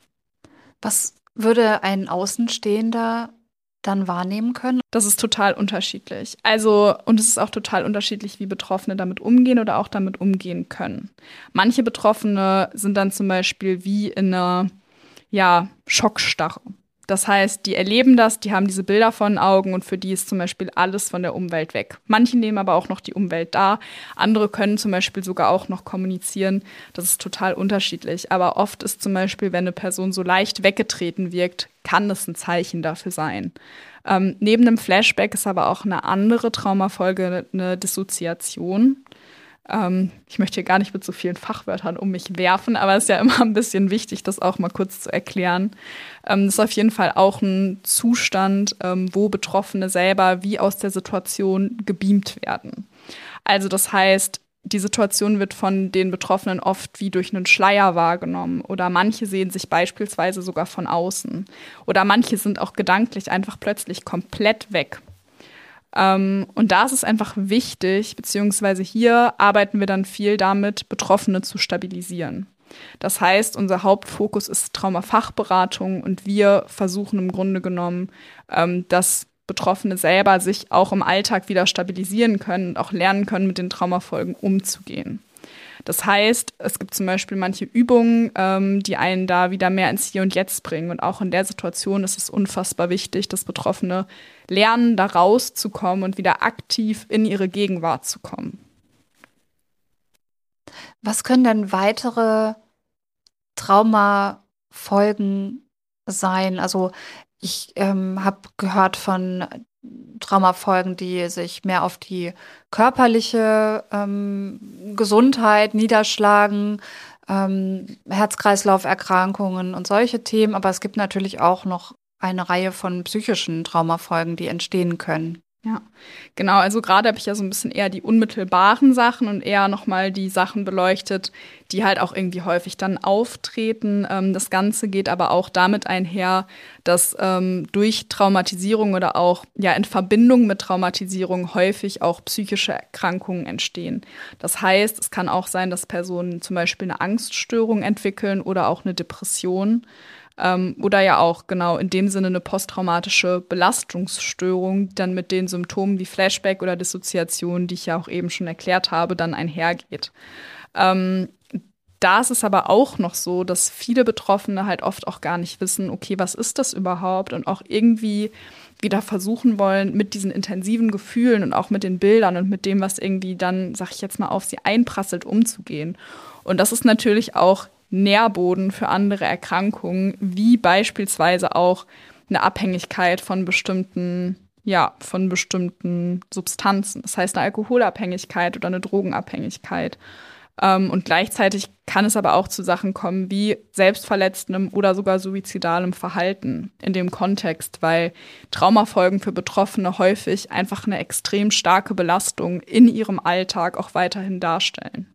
Was würde ein Außenstehender dann wahrnehmen können? Das ist total unterschiedlich. Also, und es ist auch total unterschiedlich, wie Betroffene damit umgehen oder auch damit umgehen können. Manche Betroffene sind dann zum Beispiel wie in einer Schockstarre. Das heißt, die erleben das, die haben diese Bilder vor den Augen und für die ist zum Beispiel alles von der Umwelt weg. Manche nehmen aber auch noch die Umwelt da. Andere können zum Beispiel sogar auch noch kommunizieren. Das ist total unterschiedlich. Aber oft ist zum Beispiel, wenn eine Person so leicht weggetreten wirkt, kann das ein Zeichen dafür sein. Neben dem Flashback ist aber auch eine andere Traumafolge eine Dissoziation. Ich möchte hier gar nicht mit so vielen Fachwörtern um mich werfen, aber es ist ja immer ein bisschen wichtig, das auch mal kurz zu erklären. Das ist auf jeden Fall auch ein Zustand, wo Betroffene selber wie aus der Situation gebeamt werden. Also das heißt, die Situation wird von den Betroffenen oft wie durch einen Schleier wahrgenommen oder manche sehen sich beispielsweise sogar von außen oder manche sind auch gedanklich einfach plötzlich komplett weg. Und da ist es einfach wichtig, beziehungsweise hier arbeiten wir dann viel damit, Betroffene zu stabilisieren. Das heißt, unser Hauptfokus ist Traumafachberatung und wir versuchen im Grunde genommen, dass Betroffene selber sich auch im Alltag wieder stabilisieren können und auch lernen können, mit den Traumafolgen umzugehen. Das heißt, es gibt zum Beispiel manche Übungen, die einen da wieder mehr ins Hier und Jetzt bringen. Und auch in der Situation ist es unfassbar wichtig, dass Betroffene lernen, da rauszukommen und wieder aktiv in ihre Gegenwart zu kommen. Was können denn weitere Traumafolgen Folgen sein? Also ich habe gehört von Traumafolgen, die sich mehr auf die körperliche Gesundheit niederschlagen, Herz-Kreislauf-Erkrankungen und solche Themen. Aber es gibt natürlich auch noch eine Reihe von psychischen Traumafolgen, die entstehen können. Ja, genau. Also gerade habe ich ja so ein bisschen eher die unmittelbaren Sachen und eher nochmal die Sachen beleuchtet, die halt auch irgendwie häufig dann auftreten. Das Ganze geht aber auch damit einher, dass durch Traumatisierung oder auch ja in Verbindung mit Traumatisierung häufig auch psychische Erkrankungen entstehen. Das heißt, es kann auch sein, dass Personen zum Beispiel eine Angststörung entwickeln oder auch eine Depression. Oder ja auch genau in dem Sinne eine posttraumatische Belastungsstörung, die dann mit den Symptomen wie Flashback oder Dissoziation, die ich ja auch eben schon erklärt habe, dann einhergeht. Da ist es aber auch noch so, dass viele Betroffene halt oft auch gar nicht wissen, okay, was ist das überhaupt? Und auch irgendwie wieder versuchen wollen, mit diesen intensiven Gefühlen und auch mit den Bildern und mit dem, was irgendwie dann, sag ich jetzt mal, auf sie einprasselt, umzugehen. Und das ist natürlich auch Nährboden für andere Erkrankungen, wie beispielsweise auch eine Abhängigkeit von bestimmten Substanzen. Das heißt eine Alkoholabhängigkeit oder eine Drogenabhängigkeit. Und gleichzeitig kann es aber auch zu Sachen kommen wie selbstverletzendem oder sogar suizidalem Verhalten in dem Kontext, weil Traumafolgen für Betroffene häufig einfach eine extrem starke Belastung in ihrem Alltag auch weiterhin darstellen.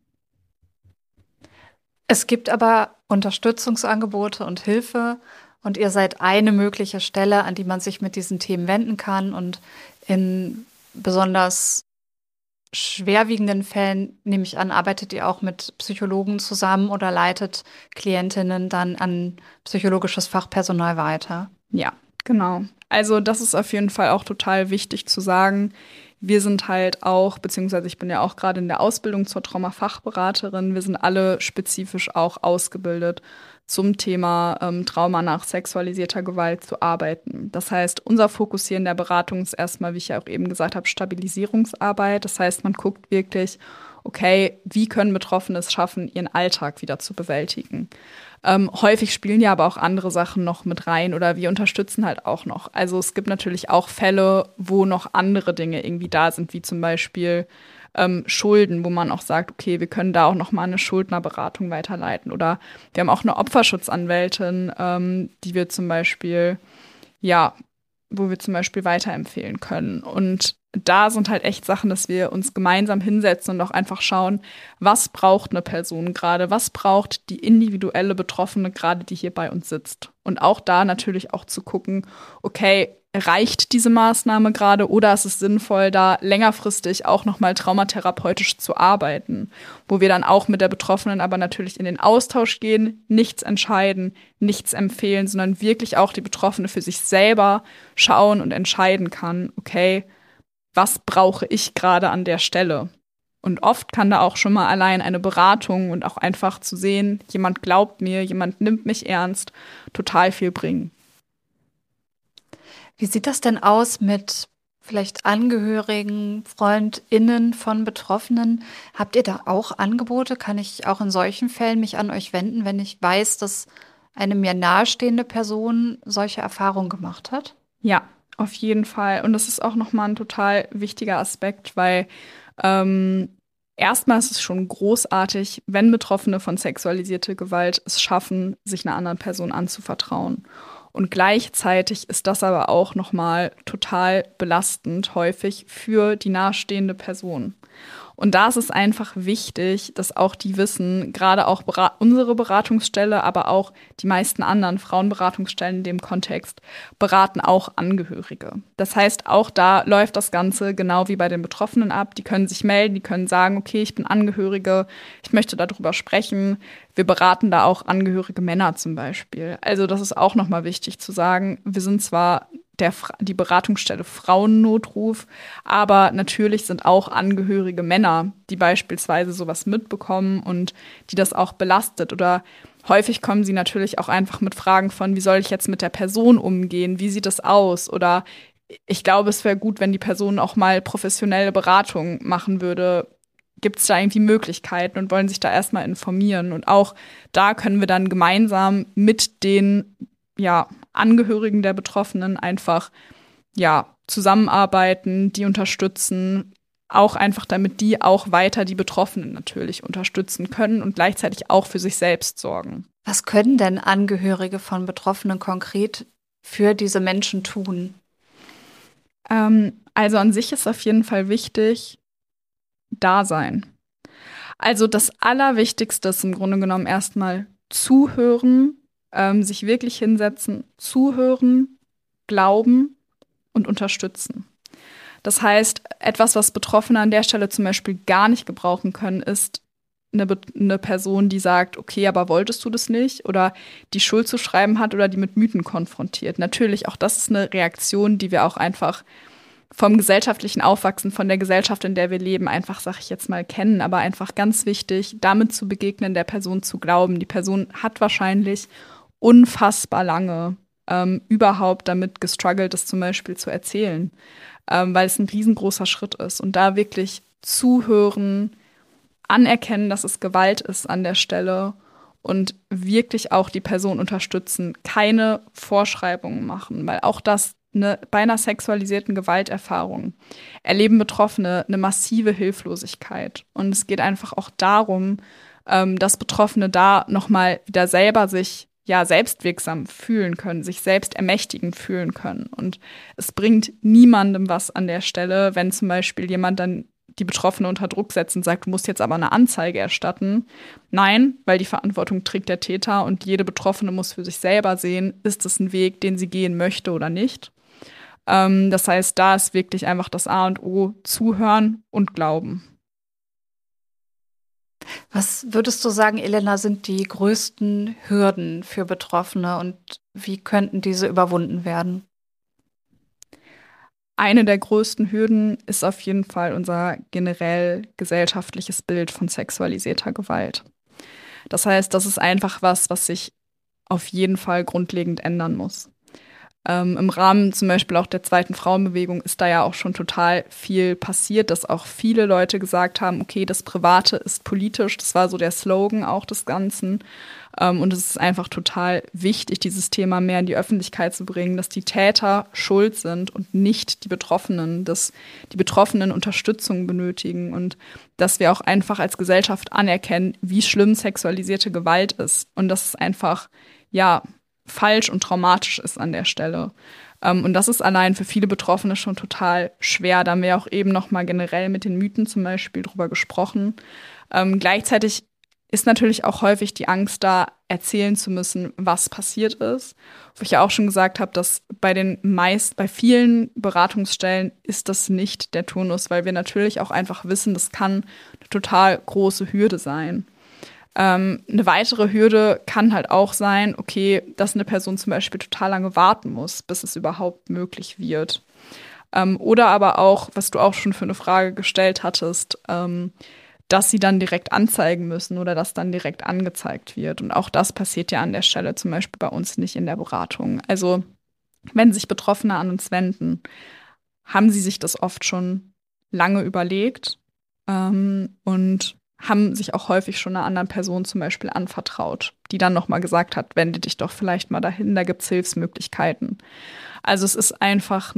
Es gibt aber Unterstützungsangebote und Hilfe und ihr seid eine mögliche Stelle, an die man sich mit diesen Themen wenden kann. Und in besonders schwerwiegenden Fällen, nehme ich an, arbeitet ihr auch mit Psychologen zusammen oder leitet Klientinnen dann an psychologisches Fachpersonal weiter? Ja, genau. Also das ist auf jeden Fall auch total wichtig zu sagen. Wir sind halt auch, beziehungsweise ich bin ja auch gerade in der Ausbildung zur Traumafachberaterin, wir sind alle spezifisch auch ausgebildet, zum Thema Trauma nach sexualisierter Gewalt zu arbeiten. Das heißt, unser Fokus hier in der Beratung ist erstmal, wie ich ja auch eben gesagt habe, Stabilisierungsarbeit. Das heißt, man guckt wirklich, okay, wie können Betroffene es schaffen, ihren Alltag wieder zu bewältigen? Häufig spielen ja aber auch andere Sachen noch mit rein oder wir unterstützen halt auch noch. Also es gibt natürlich auch Fälle, wo noch andere Dinge irgendwie da sind, wie zum Beispiel Schulden, wo man auch sagt, okay, wir können da auch noch mal eine Schuldnerberatung weiterleiten. Oder wir haben auch eine Opferschutzanwältin, die wir zum Beispiel, ja, wo wir zum Beispiel weiterempfehlen können. Und da sind halt echt Sachen, dass wir uns gemeinsam hinsetzen und auch einfach schauen, was braucht eine Person gerade, was braucht die individuelle Betroffene gerade, die hier bei uns sitzt. Und auch da natürlich auch zu gucken, okay, reicht diese Maßnahme gerade oder ist es sinnvoll, da längerfristig auch nochmal traumatherapeutisch zu arbeiten, wo wir dann auch mit der Betroffenen aber natürlich in den Austausch gehen, nichts entscheiden, nichts empfehlen, sondern wirklich auch die Betroffene für sich selber schauen und entscheiden kann, okay, was brauche ich gerade an der Stelle? Und oft kann da auch schon mal allein eine Beratung und auch einfach zu sehen, jemand glaubt mir, jemand nimmt mich ernst, total viel bringen. Wie sieht das denn aus mit vielleicht Angehörigen, FreundInnen von Betroffenen? Habt ihr da auch Angebote? Kann ich auch in solchen Fällen mich an euch wenden, wenn ich weiß, dass eine mir nahestehende Person solche Erfahrungen gemacht hat? Ja, auf jeden Fall. Und das ist auch nochmal ein total wichtiger Aspekt, weil erstmal ist es schon großartig, wenn Betroffene von sexualisierter Gewalt es schaffen, sich einer anderen Person anzuvertrauen. Und gleichzeitig ist das aber auch nochmal total belastend häufig für die nahestehende Person. Und da ist es einfach wichtig, dass auch die wissen, gerade auch unsere Beratungsstelle, aber auch die meisten anderen Frauenberatungsstellen in dem Kontext, beraten auch Angehörige. Das heißt, auch da läuft das Ganze genau wie bei den Betroffenen ab. Die können sich melden, die können sagen, okay, ich bin Angehörige, ich möchte darüber sprechen. Wir beraten da auch angehörige Männer zum Beispiel. Also das ist auch nochmal wichtig zu sagen. Wir sind zwar die Beratungsstelle Frauennotruf, aber natürlich sind auch angehörige Männer, die beispielsweise sowas mitbekommen und die das auch belastet. Oder häufig kommen sie natürlich auch einfach mit Fragen von, wie soll ich jetzt mit der Person umgehen? Wie sieht es aus? Oder ich glaube, es wäre gut, wenn die Person auch mal professionelle Beratung machen würde gibt es da irgendwie Möglichkeiten und wollen sich da erstmal informieren. Und auch da können wir dann gemeinsam mit den Angehörigen der Betroffenen einfach zusammenarbeiten, die unterstützen, auch einfach damit die auch weiter die Betroffenen natürlich unterstützen können und gleichzeitig auch für sich selbst sorgen. Was können denn Angehörige von Betroffenen konkret für diese Menschen tun? Also an sich ist auf jeden Fall wichtig, da sein. Also das Allerwichtigste ist im Grunde genommen erstmal zuhören, sich wirklich hinsetzen, zuhören, glauben und unterstützen. Das heißt, etwas, was Betroffene an der Stelle zum Beispiel gar nicht gebrauchen können, ist eine Person, die sagt, okay, aber wolltest du das nicht? Oder die Schuld zu schreiben hat oder die mit Mythen konfrontiert. Natürlich, auch das ist eine Reaktion, die wir auch einfach vom gesellschaftlichen Aufwachsen, von der Gesellschaft, in der wir leben, einfach, sag ich jetzt mal, kennen. Aber einfach ganz wichtig, damit zu begegnen, der Person zu glauben. Die Person hat wahrscheinlich unfassbar lange überhaupt damit gestruggelt, das zum Beispiel zu erzählen, weil es ein riesengroßer Schritt ist. Und da wirklich zuhören, anerkennen, dass es Gewalt ist an der Stelle und wirklich auch die Person unterstützen, keine Vorschreibungen machen, weil auch das bei einer sexualisierten Gewalterfahrung erleben Betroffene eine massive Hilflosigkeit. Und es geht einfach auch darum, dass Betroffene da nochmal wieder selber sich selbstwirksam fühlen können, sich selbst ermächtigend fühlen können. Und es bringt niemandem was an der Stelle, wenn zum Beispiel jemand dann die Betroffene unter Druck setzt und sagt, du musst jetzt aber eine Anzeige erstatten. Nein, weil die Verantwortung trägt der Täter und jede Betroffene muss für sich selber sehen, ist es ein Weg, den sie gehen möchte oder nicht. Das heißt, da ist wirklich einfach das A und O, zuhören und glauben. Was würdest du sagen, Elena, sind die größten Hürden für Betroffene und wie könnten diese überwunden werden? Eine der größten Hürden ist auf jeden Fall unser generell gesellschaftliches Bild von sexualisierter Gewalt. Das heißt, das ist einfach was sich auf jeden Fall grundlegend ändern muss. Im Rahmen zum Beispiel auch der zweiten Frauenbewegung ist da ja auch schon total viel passiert, dass auch viele Leute gesagt haben, okay, das Private ist politisch. Das war so der Slogan auch des Ganzen. Und es ist einfach total wichtig, dieses Thema mehr in die Öffentlichkeit zu bringen, dass die Täter schuld sind und nicht die Betroffenen, dass die Betroffenen Unterstützung benötigen und dass wir auch einfach als Gesellschaft anerkennen, wie schlimm sexualisierte Gewalt ist und dass es einfach, falsch und traumatisch ist an der Stelle. Und das ist allein für viele Betroffene schon total schwer. Da haben wir auch eben noch mal generell mit den Mythen zum Beispiel drüber gesprochen. Gleichzeitig ist natürlich auch häufig die Angst da, erzählen zu müssen, was passiert ist. Wo ich ja auch schon gesagt habe, dass bei vielen Beratungsstellen ist das nicht der Turnus, weil wir natürlich auch einfach wissen, das kann eine total große Hürde sein. Eine weitere Hürde kann halt auch sein, okay, dass eine Person zum Beispiel total lange warten muss, bis es überhaupt möglich wird. Oder aber auch, was du auch schon für eine Frage gestellt hattest, dass sie dann direkt anzeigen müssen oder dass dann direkt angezeigt wird. Und auch das passiert ja an der Stelle zum Beispiel bei uns nicht in der Beratung. Also wenn sich Betroffene an uns wenden, haben sie sich das oft schon lange überlegt und haben sich auch häufig schon einer anderen Person zum Beispiel anvertraut, die dann nochmal gesagt hat, wende dich doch vielleicht mal dahin, da gibt's Hilfsmöglichkeiten. Also es ist einfach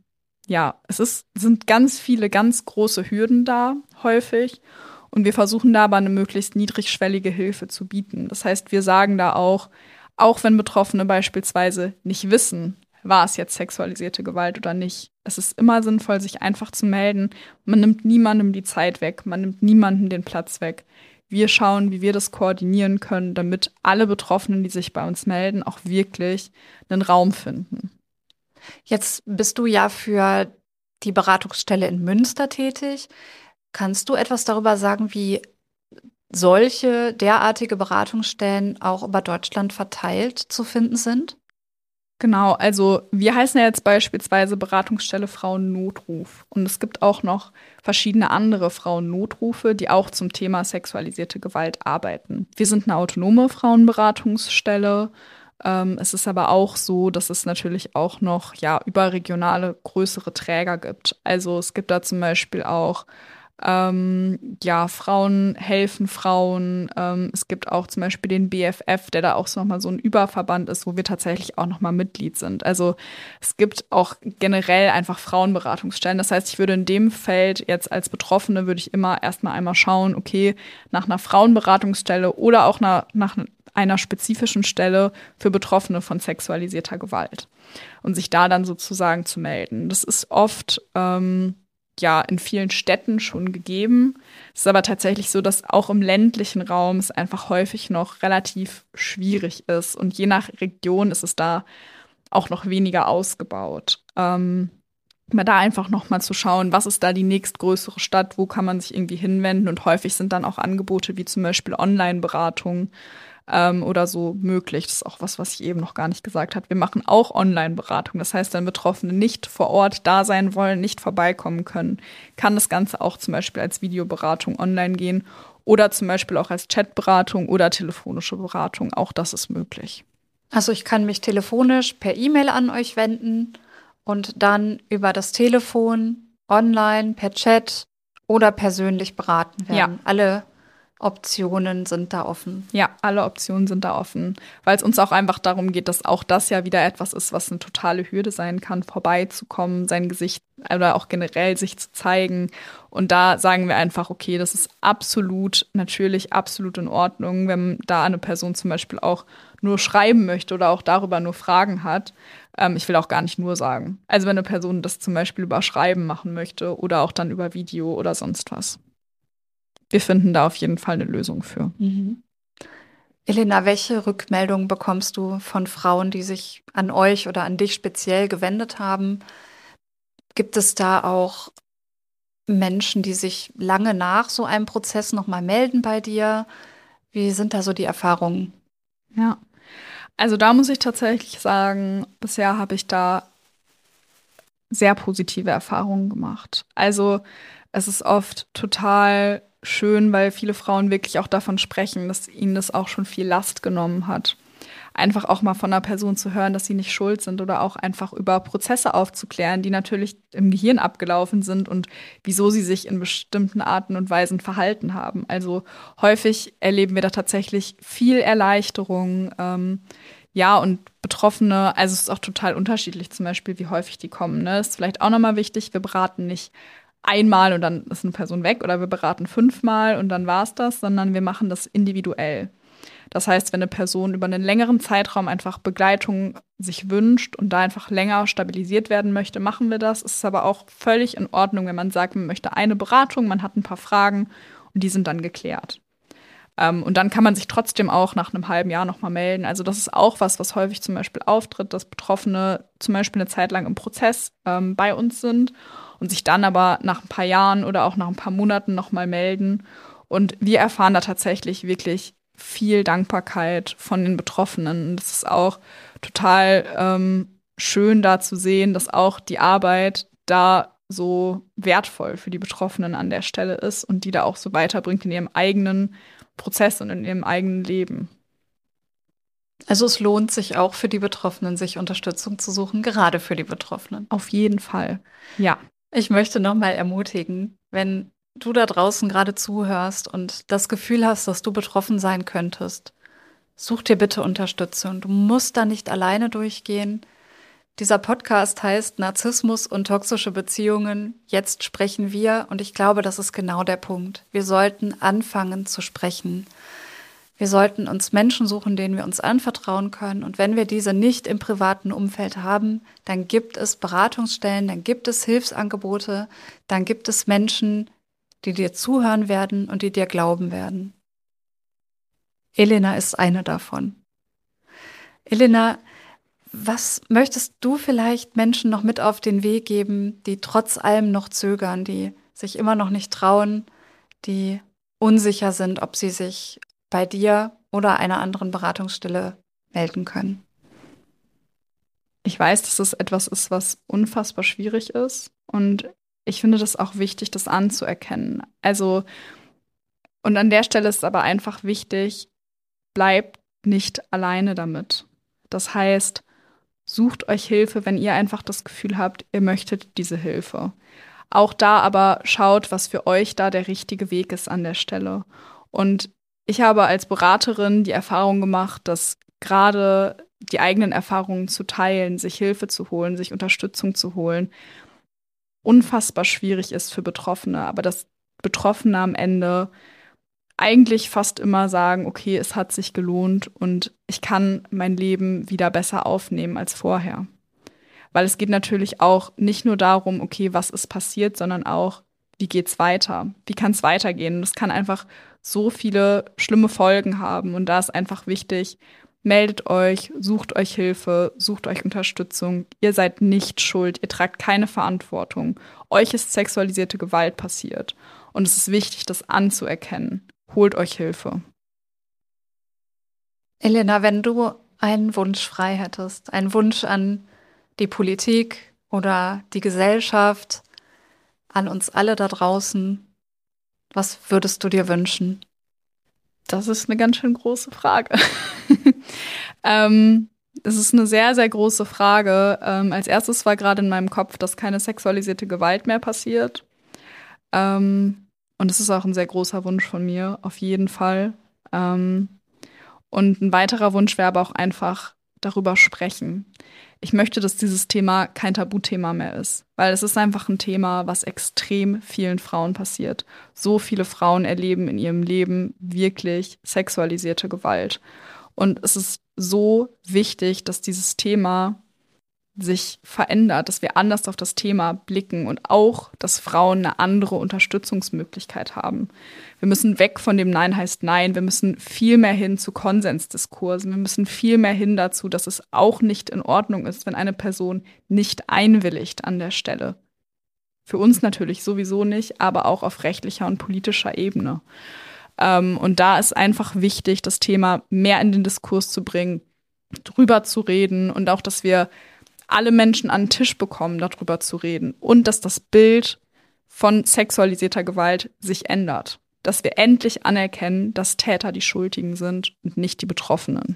sind ganz viele ganz große Hürden da häufig und wir versuchen da aber eine möglichst niedrigschwellige Hilfe zu bieten. Das heißt, wir sagen da auch wenn Betroffene beispielsweise nicht wissen, war es jetzt sexualisierte Gewalt oder nicht. Es ist immer sinnvoll, sich einfach zu melden. Man nimmt niemandem die Zeit weg, man nimmt niemandem den Platz weg. Wir schauen, wie wir das koordinieren können, damit alle Betroffenen, die sich bei uns melden, auch wirklich einen Raum finden. Jetzt bist du ja für die Beratungsstelle in Münster tätig. Kannst du etwas darüber sagen, wie solche derartige Beratungsstellen auch über Deutschland verteilt zu finden sind? Genau, also wir heißen ja jetzt beispielsweise Beratungsstelle Frauennotruf. Und es gibt auch noch verschiedene andere Frauennotrufe, die auch zum Thema sexualisierte Gewalt arbeiten. Wir sind eine autonome Frauenberatungsstelle. Es ist aber auch so, dass es natürlich auch noch überregionale größere Träger gibt. Also es gibt da zum Beispiel auch Ja, Frauen helfen Frauen. Es gibt auch zum Beispiel den BFF, der da auch so nochmal so ein Überverband ist, wo wir tatsächlich auch nochmal Mitglied sind. Also es gibt auch generell einfach Frauenberatungsstellen. Das heißt, ich würde in dem Feld jetzt als Betroffene, würde ich immer erstmal einmal schauen, okay, nach einer Frauenberatungsstelle oder auch nach einer spezifischen Stelle für Betroffene von sexualisierter Gewalt. Und sich da dann sozusagen zu melden. Das ist oft ja in vielen Städten schon gegeben. Es ist aber tatsächlich so, dass auch im ländlichen Raum es einfach häufig noch relativ schwierig ist. Und je nach Region ist es da auch noch weniger ausgebaut. Aber da einfach noch mal zu schauen, was ist da die nächstgrößere Stadt, wo kann man sich irgendwie hinwenden. Und häufig sind dann auch Angebote wie zum Beispiel Online-Beratung oder so möglich. Das ist auch was ich eben noch gar nicht gesagt habe. Wir machen auch Online-Beratung. Das heißt, wenn Betroffene nicht vor Ort da sein wollen, nicht vorbeikommen können, kann das Ganze auch zum Beispiel als Videoberatung online gehen oder zum Beispiel auch als Chatberatung oder telefonische Beratung. Auch das ist möglich. Also ich kann mich telefonisch per E-Mail an euch wenden und dann über das Telefon, online, per Chat oder persönlich beraten werden. Ja. Alle Optionen sind da offen. Ja, alle Optionen sind da offen, weil es uns auch einfach darum geht, dass auch das ja wieder etwas ist, was eine totale Hürde sein kann, vorbeizukommen, sein Gesicht oder auch generell sich zu zeigen. Und da sagen wir einfach, okay, das ist absolut, natürlich absolut in Ordnung, wenn da eine Person zum Beispiel auch nur schreiben möchte oder auch darüber nur Fragen hat. Ich will auch gar nicht nur sagen. Also wenn eine Person das zum Beispiel über Schreiben machen möchte oder auch dann über Video oder sonst was. Wir finden da auf jeden Fall eine Lösung für. Mhm. Elena, welche Rückmeldungen bekommst du von Frauen, die sich an euch oder an dich speziell gewendet haben? Gibt es da auch Menschen, die sich lange nach so einem Prozess nochmal melden bei dir? Wie sind da so die Erfahrungen? Ja, also da muss ich tatsächlich sagen, bisher habe ich da sehr positive Erfahrungen gemacht. Also es ist oft total schön, weil viele Frauen wirklich auch davon sprechen, dass ihnen das auch schon viel Last genommen hat. Einfach auch mal von einer Person zu hören, dass sie nicht schuld sind oder auch einfach über Prozesse aufzuklären, die natürlich im Gehirn abgelaufen sind und wieso sie sich in bestimmten Arten und Weisen verhalten haben. Also häufig erleben wir da tatsächlich viel Erleichterung. Ja, und Betroffene, also es ist auch total unterschiedlich zum Beispiel, wie häufig die kommen. Ne? Ist vielleicht auch nochmal wichtig, wir beraten nicht einmal und dann ist eine Person weg oder wir beraten 5-mal und dann war es das, sondern wir machen das individuell. Das heißt, wenn eine Person über einen längeren Zeitraum einfach Begleitung sich wünscht und da einfach länger stabilisiert werden möchte, machen wir das. Es ist aber auch völlig in Ordnung, wenn man sagt, man möchte eine Beratung, man hat ein paar Fragen und die sind dann geklärt. Und dann kann man sich trotzdem auch nach einem halben Jahr nochmal melden. Also das ist auch was häufig zum Beispiel auftritt, dass Betroffene zum Beispiel eine Zeit lang im Prozess bei uns sind und sich dann aber nach ein paar Jahren oder auch nach ein paar Monaten nochmal melden. Und wir erfahren da tatsächlich wirklich viel Dankbarkeit von den Betroffenen. Und das ist auch total schön da zu sehen, dass auch die Arbeit da so wertvoll für die Betroffenen an der Stelle ist und die da auch so weiterbringt in ihrem eigenen Prozess und in ihrem eigenen Leben. Also es lohnt sich auch für die Betroffenen, sich Unterstützung zu suchen, gerade für die Betroffenen. Auf jeden Fall, ja. Ich möchte nochmal ermutigen, wenn du da draußen gerade zuhörst und das Gefühl hast, dass du betroffen sein könntest, such dir bitte Unterstützung. Du musst da nicht alleine durchgehen. Dieser Podcast heißt Narzissmus und toxische Beziehungen. Jetzt sprechen wir und ich glaube, das ist genau der Punkt. Wir sollten anfangen zu sprechen. Wir sollten uns Menschen suchen, denen wir uns anvertrauen können. Und wenn wir diese nicht im privaten Umfeld haben, dann gibt es Beratungsstellen, dann gibt es Hilfsangebote, dann gibt es Menschen, die dir zuhören werden und die dir glauben werden. Elena ist eine davon. Elena, was möchtest du vielleicht Menschen noch mit auf den Weg geben, die trotz allem noch zögern, die sich immer noch nicht trauen, die unsicher sind, ob sie sich bei dir oder einer anderen Beratungsstelle melden können? Ich weiß, dass es etwas ist, was unfassbar schwierig ist. Und ich finde das auch wichtig, das anzuerkennen. Also, und an der Stelle ist es aber einfach wichtig, bleibt nicht alleine damit. Das heißt, sucht euch Hilfe, wenn ihr einfach das Gefühl habt, ihr möchtet diese Hilfe. Auch da aber schaut, was für euch da der richtige Weg ist an der Stelle. Und ich habe als Beraterin die Erfahrung gemacht, dass gerade die eigenen Erfahrungen zu teilen, sich Hilfe zu holen, sich Unterstützung zu holen, unfassbar schwierig ist für Betroffene. Aber dass Betroffene am Ende eigentlich fast immer sagen, okay, es hat sich gelohnt und ich kann mein Leben wieder besser aufnehmen als vorher. Weil es geht natürlich auch nicht nur darum, okay, was ist passiert, sondern auch, wie geht's weiter? Wie kann es weitergehen? Und es kann einfach so viele schlimme Folgen haben. Und da ist einfach wichtig, meldet euch, sucht euch Hilfe, sucht euch Unterstützung. Ihr seid nicht schuld, ihr tragt keine Verantwortung. Euch ist sexualisierte Gewalt passiert. Und es ist wichtig, das anzuerkennen. Holt euch Hilfe. Elena, wenn du einen Wunsch frei hättest, einen Wunsch an die Politik oder die Gesellschaft, an uns alle da draußen, was würdest du dir wünschen? Das ist eine ganz schön große Frage. Es ist eine sehr, sehr große Frage. Als erstes war gerade in meinem Kopf, dass keine sexualisierte Gewalt mehr passiert. Und es ist auch ein sehr großer Wunsch von mir, auf jeden Fall. Und ein weiterer Wunsch wäre aber auch einfach darüber sprechen. Ich möchte, dass dieses Thema kein Tabuthema mehr ist, weil es ist einfach ein Thema, was extrem vielen Frauen passiert. So viele Frauen erleben in ihrem Leben wirklich sexualisierte Gewalt. Und es ist so wichtig, dass dieses Thema sich verändert, dass wir anders auf das Thema blicken und auch, dass Frauen eine andere Unterstützungsmöglichkeit haben. Wir müssen weg von dem Nein heißt Nein. Wir müssen viel mehr hin zu Konsensdiskursen. Wir müssen viel mehr hin dazu, dass es auch nicht in Ordnung ist, wenn eine Person nicht einwilligt an der Stelle. Für uns natürlich sowieso nicht, aber auch auf rechtlicher und politischer Ebene. Und da ist einfach wichtig, das Thema mehr in den Diskurs zu bringen, drüber zu reden und auch, dass wir alle Menschen an den Tisch bekommen, darüber zu reden. Und dass das Bild von sexualisierter Gewalt sich ändert. Dass wir endlich anerkennen, dass Täter die Schuldigen sind und nicht die Betroffenen.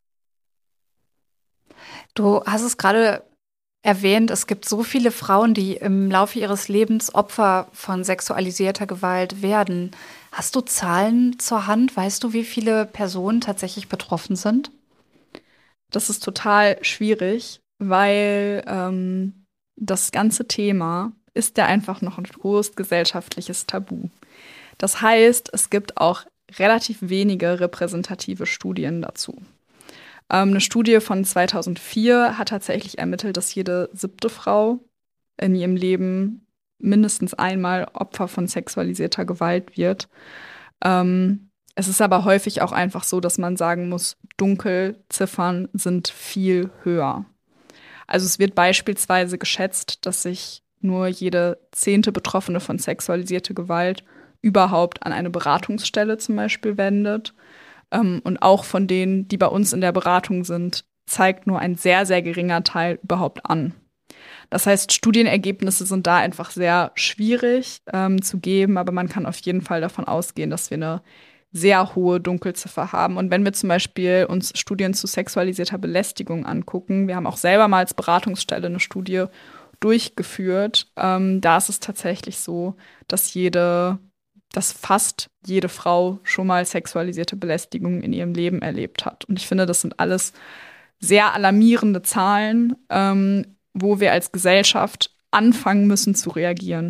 Du hast es gerade erwähnt, es gibt so viele Frauen, die im Laufe ihres Lebens Opfer von sexualisierter Gewalt werden. Hast du Zahlen zur Hand? Weißt du, wie viele Personen tatsächlich betroffen sind? Das ist total schwierig, weil das ganze Thema ist ja einfach noch ein großes gesellschaftliches Tabu. Das heißt, es gibt auch relativ wenige repräsentative Studien dazu. Eine Studie von 2004 hat tatsächlich ermittelt, dass jede 7. Frau in ihrem Leben mindestens einmal Opfer von sexualisierter Gewalt wird. Es ist aber häufig auch einfach so, dass man sagen muss, Dunkelziffern sind viel höher. Also es wird beispielsweise geschätzt, dass sich nur jede 10. Betroffene von sexualisierter Gewalt überhaupt an eine Beratungsstelle zum Beispiel wendet. Und auch von denen, die bei uns in der Beratung sind, zeigt nur ein sehr, sehr geringer Teil überhaupt an. Das heißt, Studienergebnisse sind da einfach sehr schwierig zu geben, aber man kann auf jeden Fall davon ausgehen, dass wir eine sehr hohe Dunkelziffer haben. Und wenn wir zum Beispiel uns Studien zu sexualisierter Belästigung angucken, wir haben auch selber mal als Beratungsstelle eine Studie durchgeführt, da ist es tatsächlich so, dass fast jede Frau schon mal sexualisierte Belästigung in ihrem Leben erlebt hat. Und ich finde, das sind alles sehr alarmierende Zahlen, wo wir als Gesellschaft anfangen müssen zu reagieren.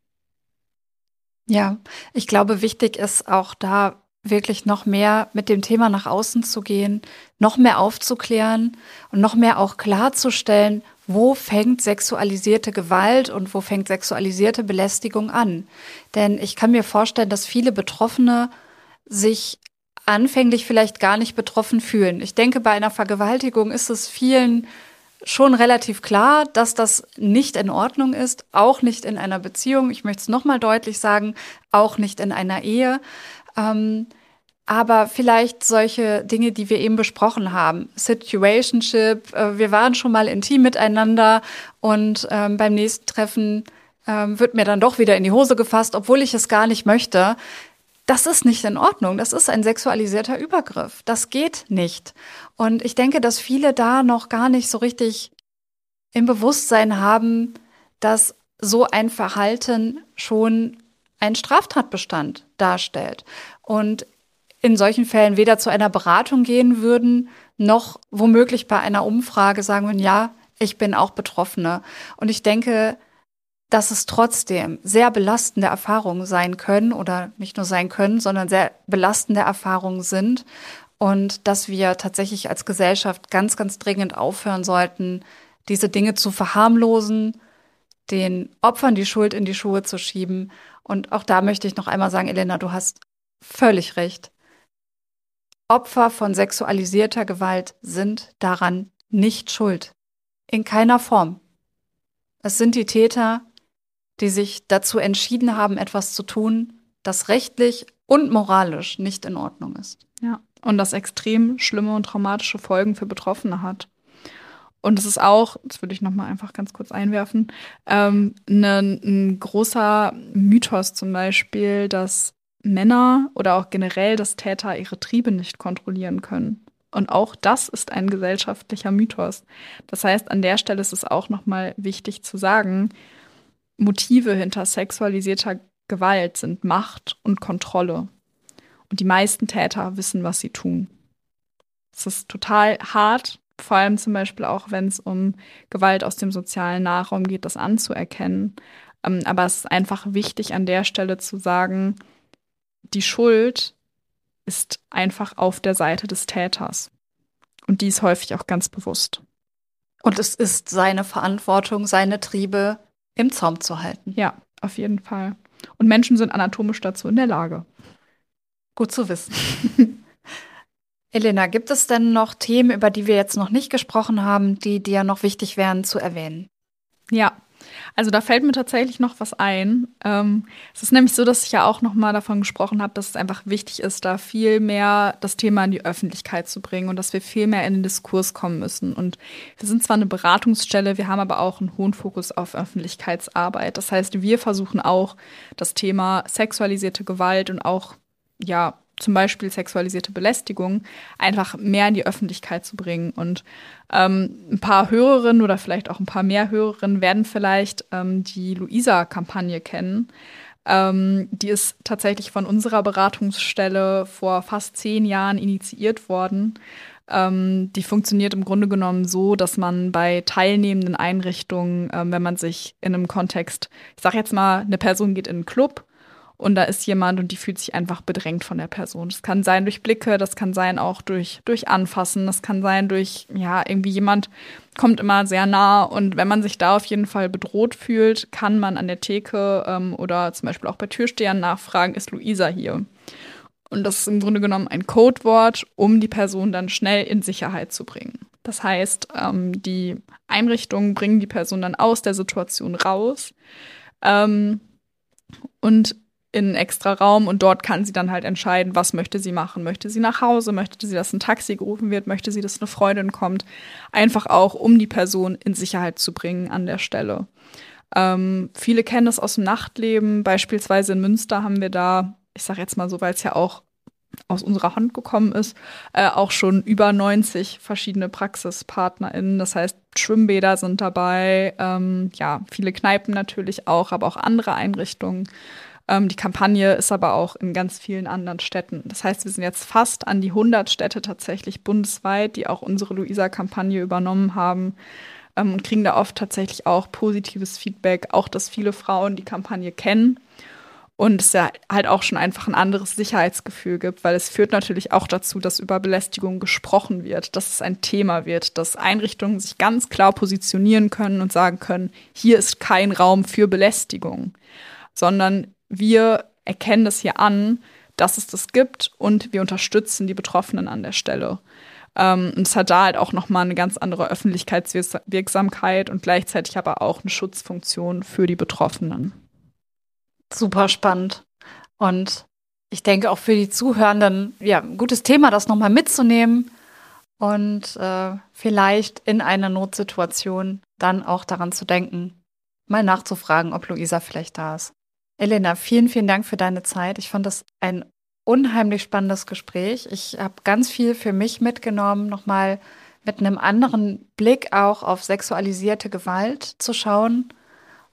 Ja, ich glaube, wichtig ist auch da wirklich noch mehr mit dem Thema nach außen zu gehen, noch mehr aufzuklären und noch mehr auch klarzustellen, wo fängt sexualisierte Gewalt und wo fängt sexualisierte Belästigung an. Denn ich kann mir vorstellen, dass viele Betroffene sich anfänglich vielleicht gar nicht betroffen fühlen. Ich denke, bei einer Vergewaltigung ist es vielen schon relativ klar, dass das nicht in Ordnung ist, auch nicht in einer Beziehung. Ich möchte es nochmal deutlich sagen, auch nicht in einer Ehe. Aber vielleicht solche Dinge, die wir eben besprochen haben. Situationship, wir waren schon mal intim miteinander und beim nächsten Treffen wird mir dann doch wieder in die Hose gefasst, obwohl ich es gar nicht möchte. Das ist nicht in Ordnung. Das ist ein sexualisierter Übergriff. Das geht nicht. Und ich denke, dass viele da noch gar nicht so richtig im Bewusstsein haben, dass so ein Verhalten schon einen Straftatbestand darstellt und in solchen Fällen weder zu einer Beratung gehen würden, noch womöglich bei einer Umfrage sagen würden, ja, ich bin auch Betroffene. Und ich denke, dass es trotzdem sehr belastende Erfahrungen sein können oder nicht nur sein können, sondern sehr belastende Erfahrungen sind und dass wir tatsächlich als Gesellschaft ganz, ganz dringend aufhören sollten, diese Dinge zu verharmlosen, den Opfern die Schuld in die Schuhe zu schieben. Und auch da möchte ich noch einmal sagen, Elena, du hast völlig recht. Opfer von sexualisierter Gewalt sind daran nicht schuld. In keiner Form. Es sind die Täter, die sich dazu entschieden haben, etwas zu tun, das rechtlich und moralisch nicht in Ordnung ist. Ja, und das extrem schlimme und traumatische Folgen für Betroffene hat. Und es ist auch, das würde ich noch mal einfach ganz kurz einwerfen, ein großer Mythos zum Beispiel, dass Männer oder auch generell, dass Täter ihre Triebe nicht kontrollieren können. Und auch das ist ein gesellschaftlicher Mythos. Das heißt, an der Stelle ist es auch noch mal wichtig zu sagen, Motive hinter sexualisierter Gewalt sind Macht und Kontrolle. Und die meisten Täter wissen, was sie tun. Es ist total hart, vor allem zum Beispiel auch, wenn es um Gewalt aus dem sozialen Nahraum geht, das anzuerkennen. Aber es ist einfach wichtig, an der Stelle zu sagen, die Schuld ist einfach auf der Seite des Täters. Und die ist häufig auch ganz bewusst. Und es ist seine Verantwortung, seine Triebe im Zaum zu halten. Ja, auf jeden Fall. Und Menschen sind anatomisch dazu in der Lage. Gut zu wissen. Elena, gibt es denn noch Themen, über die wir jetzt noch nicht gesprochen haben, die dir noch wichtig wären zu erwähnen? Ja, also da fällt mir tatsächlich noch was ein. Es ist nämlich so, dass ich ja auch noch mal davon gesprochen habe, dass es einfach wichtig ist, da viel mehr das Thema in die Öffentlichkeit zu bringen und dass wir viel mehr in den Diskurs kommen müssen. Und wir sind zwar eine Beratungsstelle, wir haben aber auch einen hohen Fokus auf Öffentlichkeitsarbeit. Das heißt, wir versuchen auch, das Thema sexualisierte Gewalt und auch, ja, zum Beispiel sexualisierte Belästigung, einfach mehr in die Öffentlichkeit zu bringen. Und ein paar Hörerinnen oder vielleicht auch ein paar mehr Hörerinnen werden vielleicht die Luisa-Kampagne kennen. Die ist tatsächlich von unserer Beratungsstelle vor fast 10 Jahren initiiert worden. Die funktioniert im Grunde genommen so, dass man bei teilnehmenden Einrichtungen, wenn man sich in einem Kontext, ich sag jetzt mal, eine Person geht in einen Club, und da ist jemand und die fühlt sich einfach bedrängt von der Person. Das kann sein durch Blicke, das kann sein auch durch Anfassen, das kann sein durch, ja, irgendwie jemand kommt immer sehr nah. Und wenn man sich da auf jeden Fall bedroht fühlt, kann man an der Theke oder zum Beispiel auch bei Türstehern nachfragen, ist Luisa hier? Und das ist im Grunde genommen ein Codewort, um die Person dann schnell in Sicherheit zu bringen. Das heißt, die Einrichtungen bringen die Person dann aus der Situation raus und in einen extra Raum, und dort kann sie dann halt entscheiden, was möchte sie machen. Möchte sie nach Hause, möchte sie, dass ein Taxi gerufen wird, möchte sie, dass eine Freundin kommt. Einfach auch, um die Person in Sicherheit zu bringen an der Stelle. Viele kennen das aus dem Nachtleben. Beispielsweise in Münster haben wir da, ich sage jetzt mal so, weil es ja auch aus unserer Hand gekommen ist, auch schon über 90 verschiedene PraxispartnerInnen. Das heißt, Schwimmbäder sind dabei, ja, viele Kneipen natürlich auch, aber auch andere Einrichtungen. Die Kampagne ist aber auch in ganz vielen anderen Städten. Das heißt, wir sind jetzt fast an die 100 Städte tatsächlich bundesweit, die auch unsere Luisa-Kampagne übernommen haben, und kriegen da oft tatsächlich auch positives Feedback, auch dass viele Frauen die Kampagne kennen und es ja halt auch schon einfach ein anderes Sicherheitsgefühl gibt, weil es führt natürlich auch dazu, dass über Belästigung gesprochen wird, dass es ein Thema wird, dass Einrichtungen sich ganz klar positionieren können und sagen können, hier ist kein Raum für Belästigung, sondern wir erkennen das hier an, dass es das gibt, und wir unterstützen die Betroffenen an der Stelle. Und es hat da halt auch nochmal eine ganz andere Öffentlichkeitswirksamkeit und gleichzeitig aber auch eine Schutzfunktion für die Betroffenen. Super spannend. Und ich denke auch für die Zuhörenden, ja, ein gutes Thema, das nochmal mitzunehmen und vielleicht in einer Notsituation dann auch daran zu denken, mal nachzufragen, ob Luisa vielleicht da ist. Elena, vielen, vielen Dank für deine Zeit. Ich fand das ein unheimlich spannendes Gespräch. Ich habe ganz viel für mich mitgenommen, nochmal mit einem anderen Blick auch auf sexualisierte Gewalt zu schauen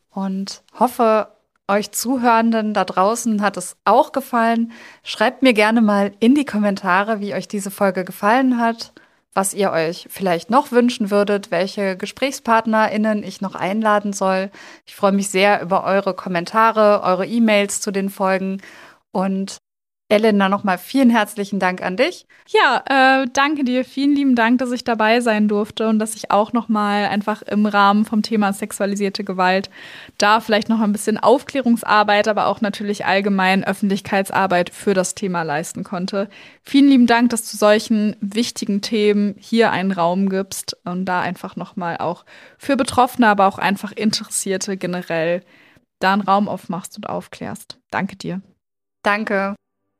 und hoffe, euch Zuhörenden da draußen hat es auch gefallen. Schreibt mir gerne mal in die Kommentare, wie euch diese Folge gefallen hat, was ihr euch vielleicht noch wünschen würdet, welche GesprächspartnerInnen ich noch einladen soll. Ich freue mich sehr über eure Kommentare, eure E-Mails zu den Folgen. Und Elena, nochmal vielen herzlichen Dank an dich. Ja, danke dir. Vielen lieben Dank, dass ich dabei sein durfte und dass ich auch nochmal einfach im Rahmen vom Thema sexualisierte Gewalt da vielleicht noch ein bisschen Aufklärungsarbeit, aber auch natürlich allgemein Öffentlichkeitsarbeit für das Thema leisten konnte. Vielen lieben Dank, dass du solchen wichtigen Themen hier einen Raum gibst und da einfach nochmal auch für Betroffene, aber auch einfach Interessierte generell da einen Raum aufmachst und aufklärst. Danke dir. Danke.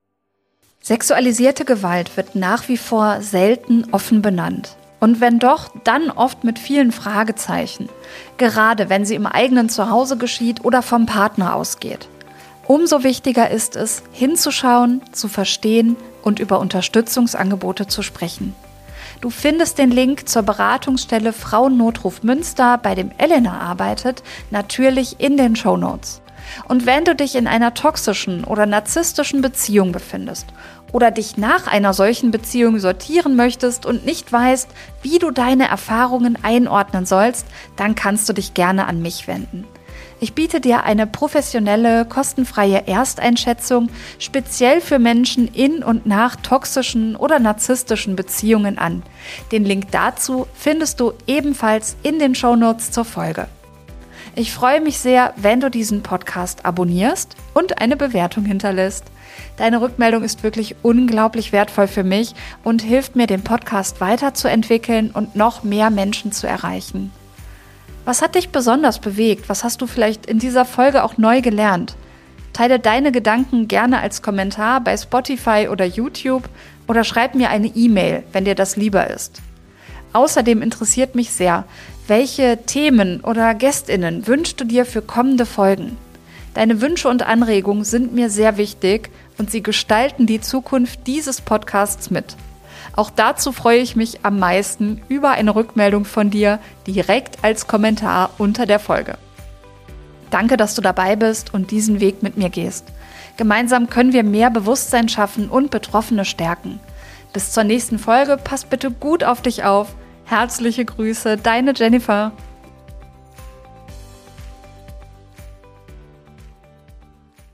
Sexualisierte Gewalt wird nach wie vor selten offen benannt. Und wenn doch, dann oft mit vielen Fragezeichen. Gerade wenn sie im eigenen Zuhause geschieht oder vom Partner ausgeht. Umso wichtiger ist es, hinzuschauen, zu verstehen und über Unterstützungsangebote zu sprechen. Du findest den Link zur Beratungsstelle Frauennotruf Münster, bei dem Elena arbeitet, natürlich in den Shownotes. Und wenn du dich in einer toxischen oder narzisstischen Beziehung befindest oder dich nach einer solchen Beziehung sortieren möchtest und nicht weißt, wie du deine Erfahrungen einordnen sollst, dann kannst du dich gerne an mich wenden. Ich biete dir eine professionelle, kostenfreie Ersteinschätzung speziell für Menschen in und nach toxischen oder narzisstischen Beziehungen an. Den Link dazu findest du ebenfalls in den Shownotes zur Folge. Ich freue mich sehr, wenn du diesen Podcast abonnierst und eine Bewertung hinterlässt. Deine Rückmeldung ist wirklich unglaublich wertvoll für mich und hilft mir, den Podcast weiterzuentwickeln und noch mehr Menschen zu erreichen. Was hat dich besonders bewegt? Was hast du vielleicht in dieser Folge auch neu gelernt? Teile deine Gedanken gerne als Kommentar bei Spotify oder YouTube oder schreib mir eine E-Mail, wenn dir das lieber ist. Außerdem interessiert mich sehr, welche Themen oder GästInnen wünschst du dir für kommende Folgen? Deine Wünsche und Anregungen sind mir sehr wichtig und sie gestalten die Zukunft dieses Podcasts mit. Auch dazu freue ich mich am meisten über eine Rückmeldung von dir direkt als Kommentar unter der Folge. Danke, dass du dabei bist und diesen Weg mit mir gehst. Gemeinsam können wir mehr Bewusstsein schaffen und Betroffene stärken. Bis zur nächsten Folge, pass bitte gut auf dich auf. Herzliche Grüße, deine Jennifer.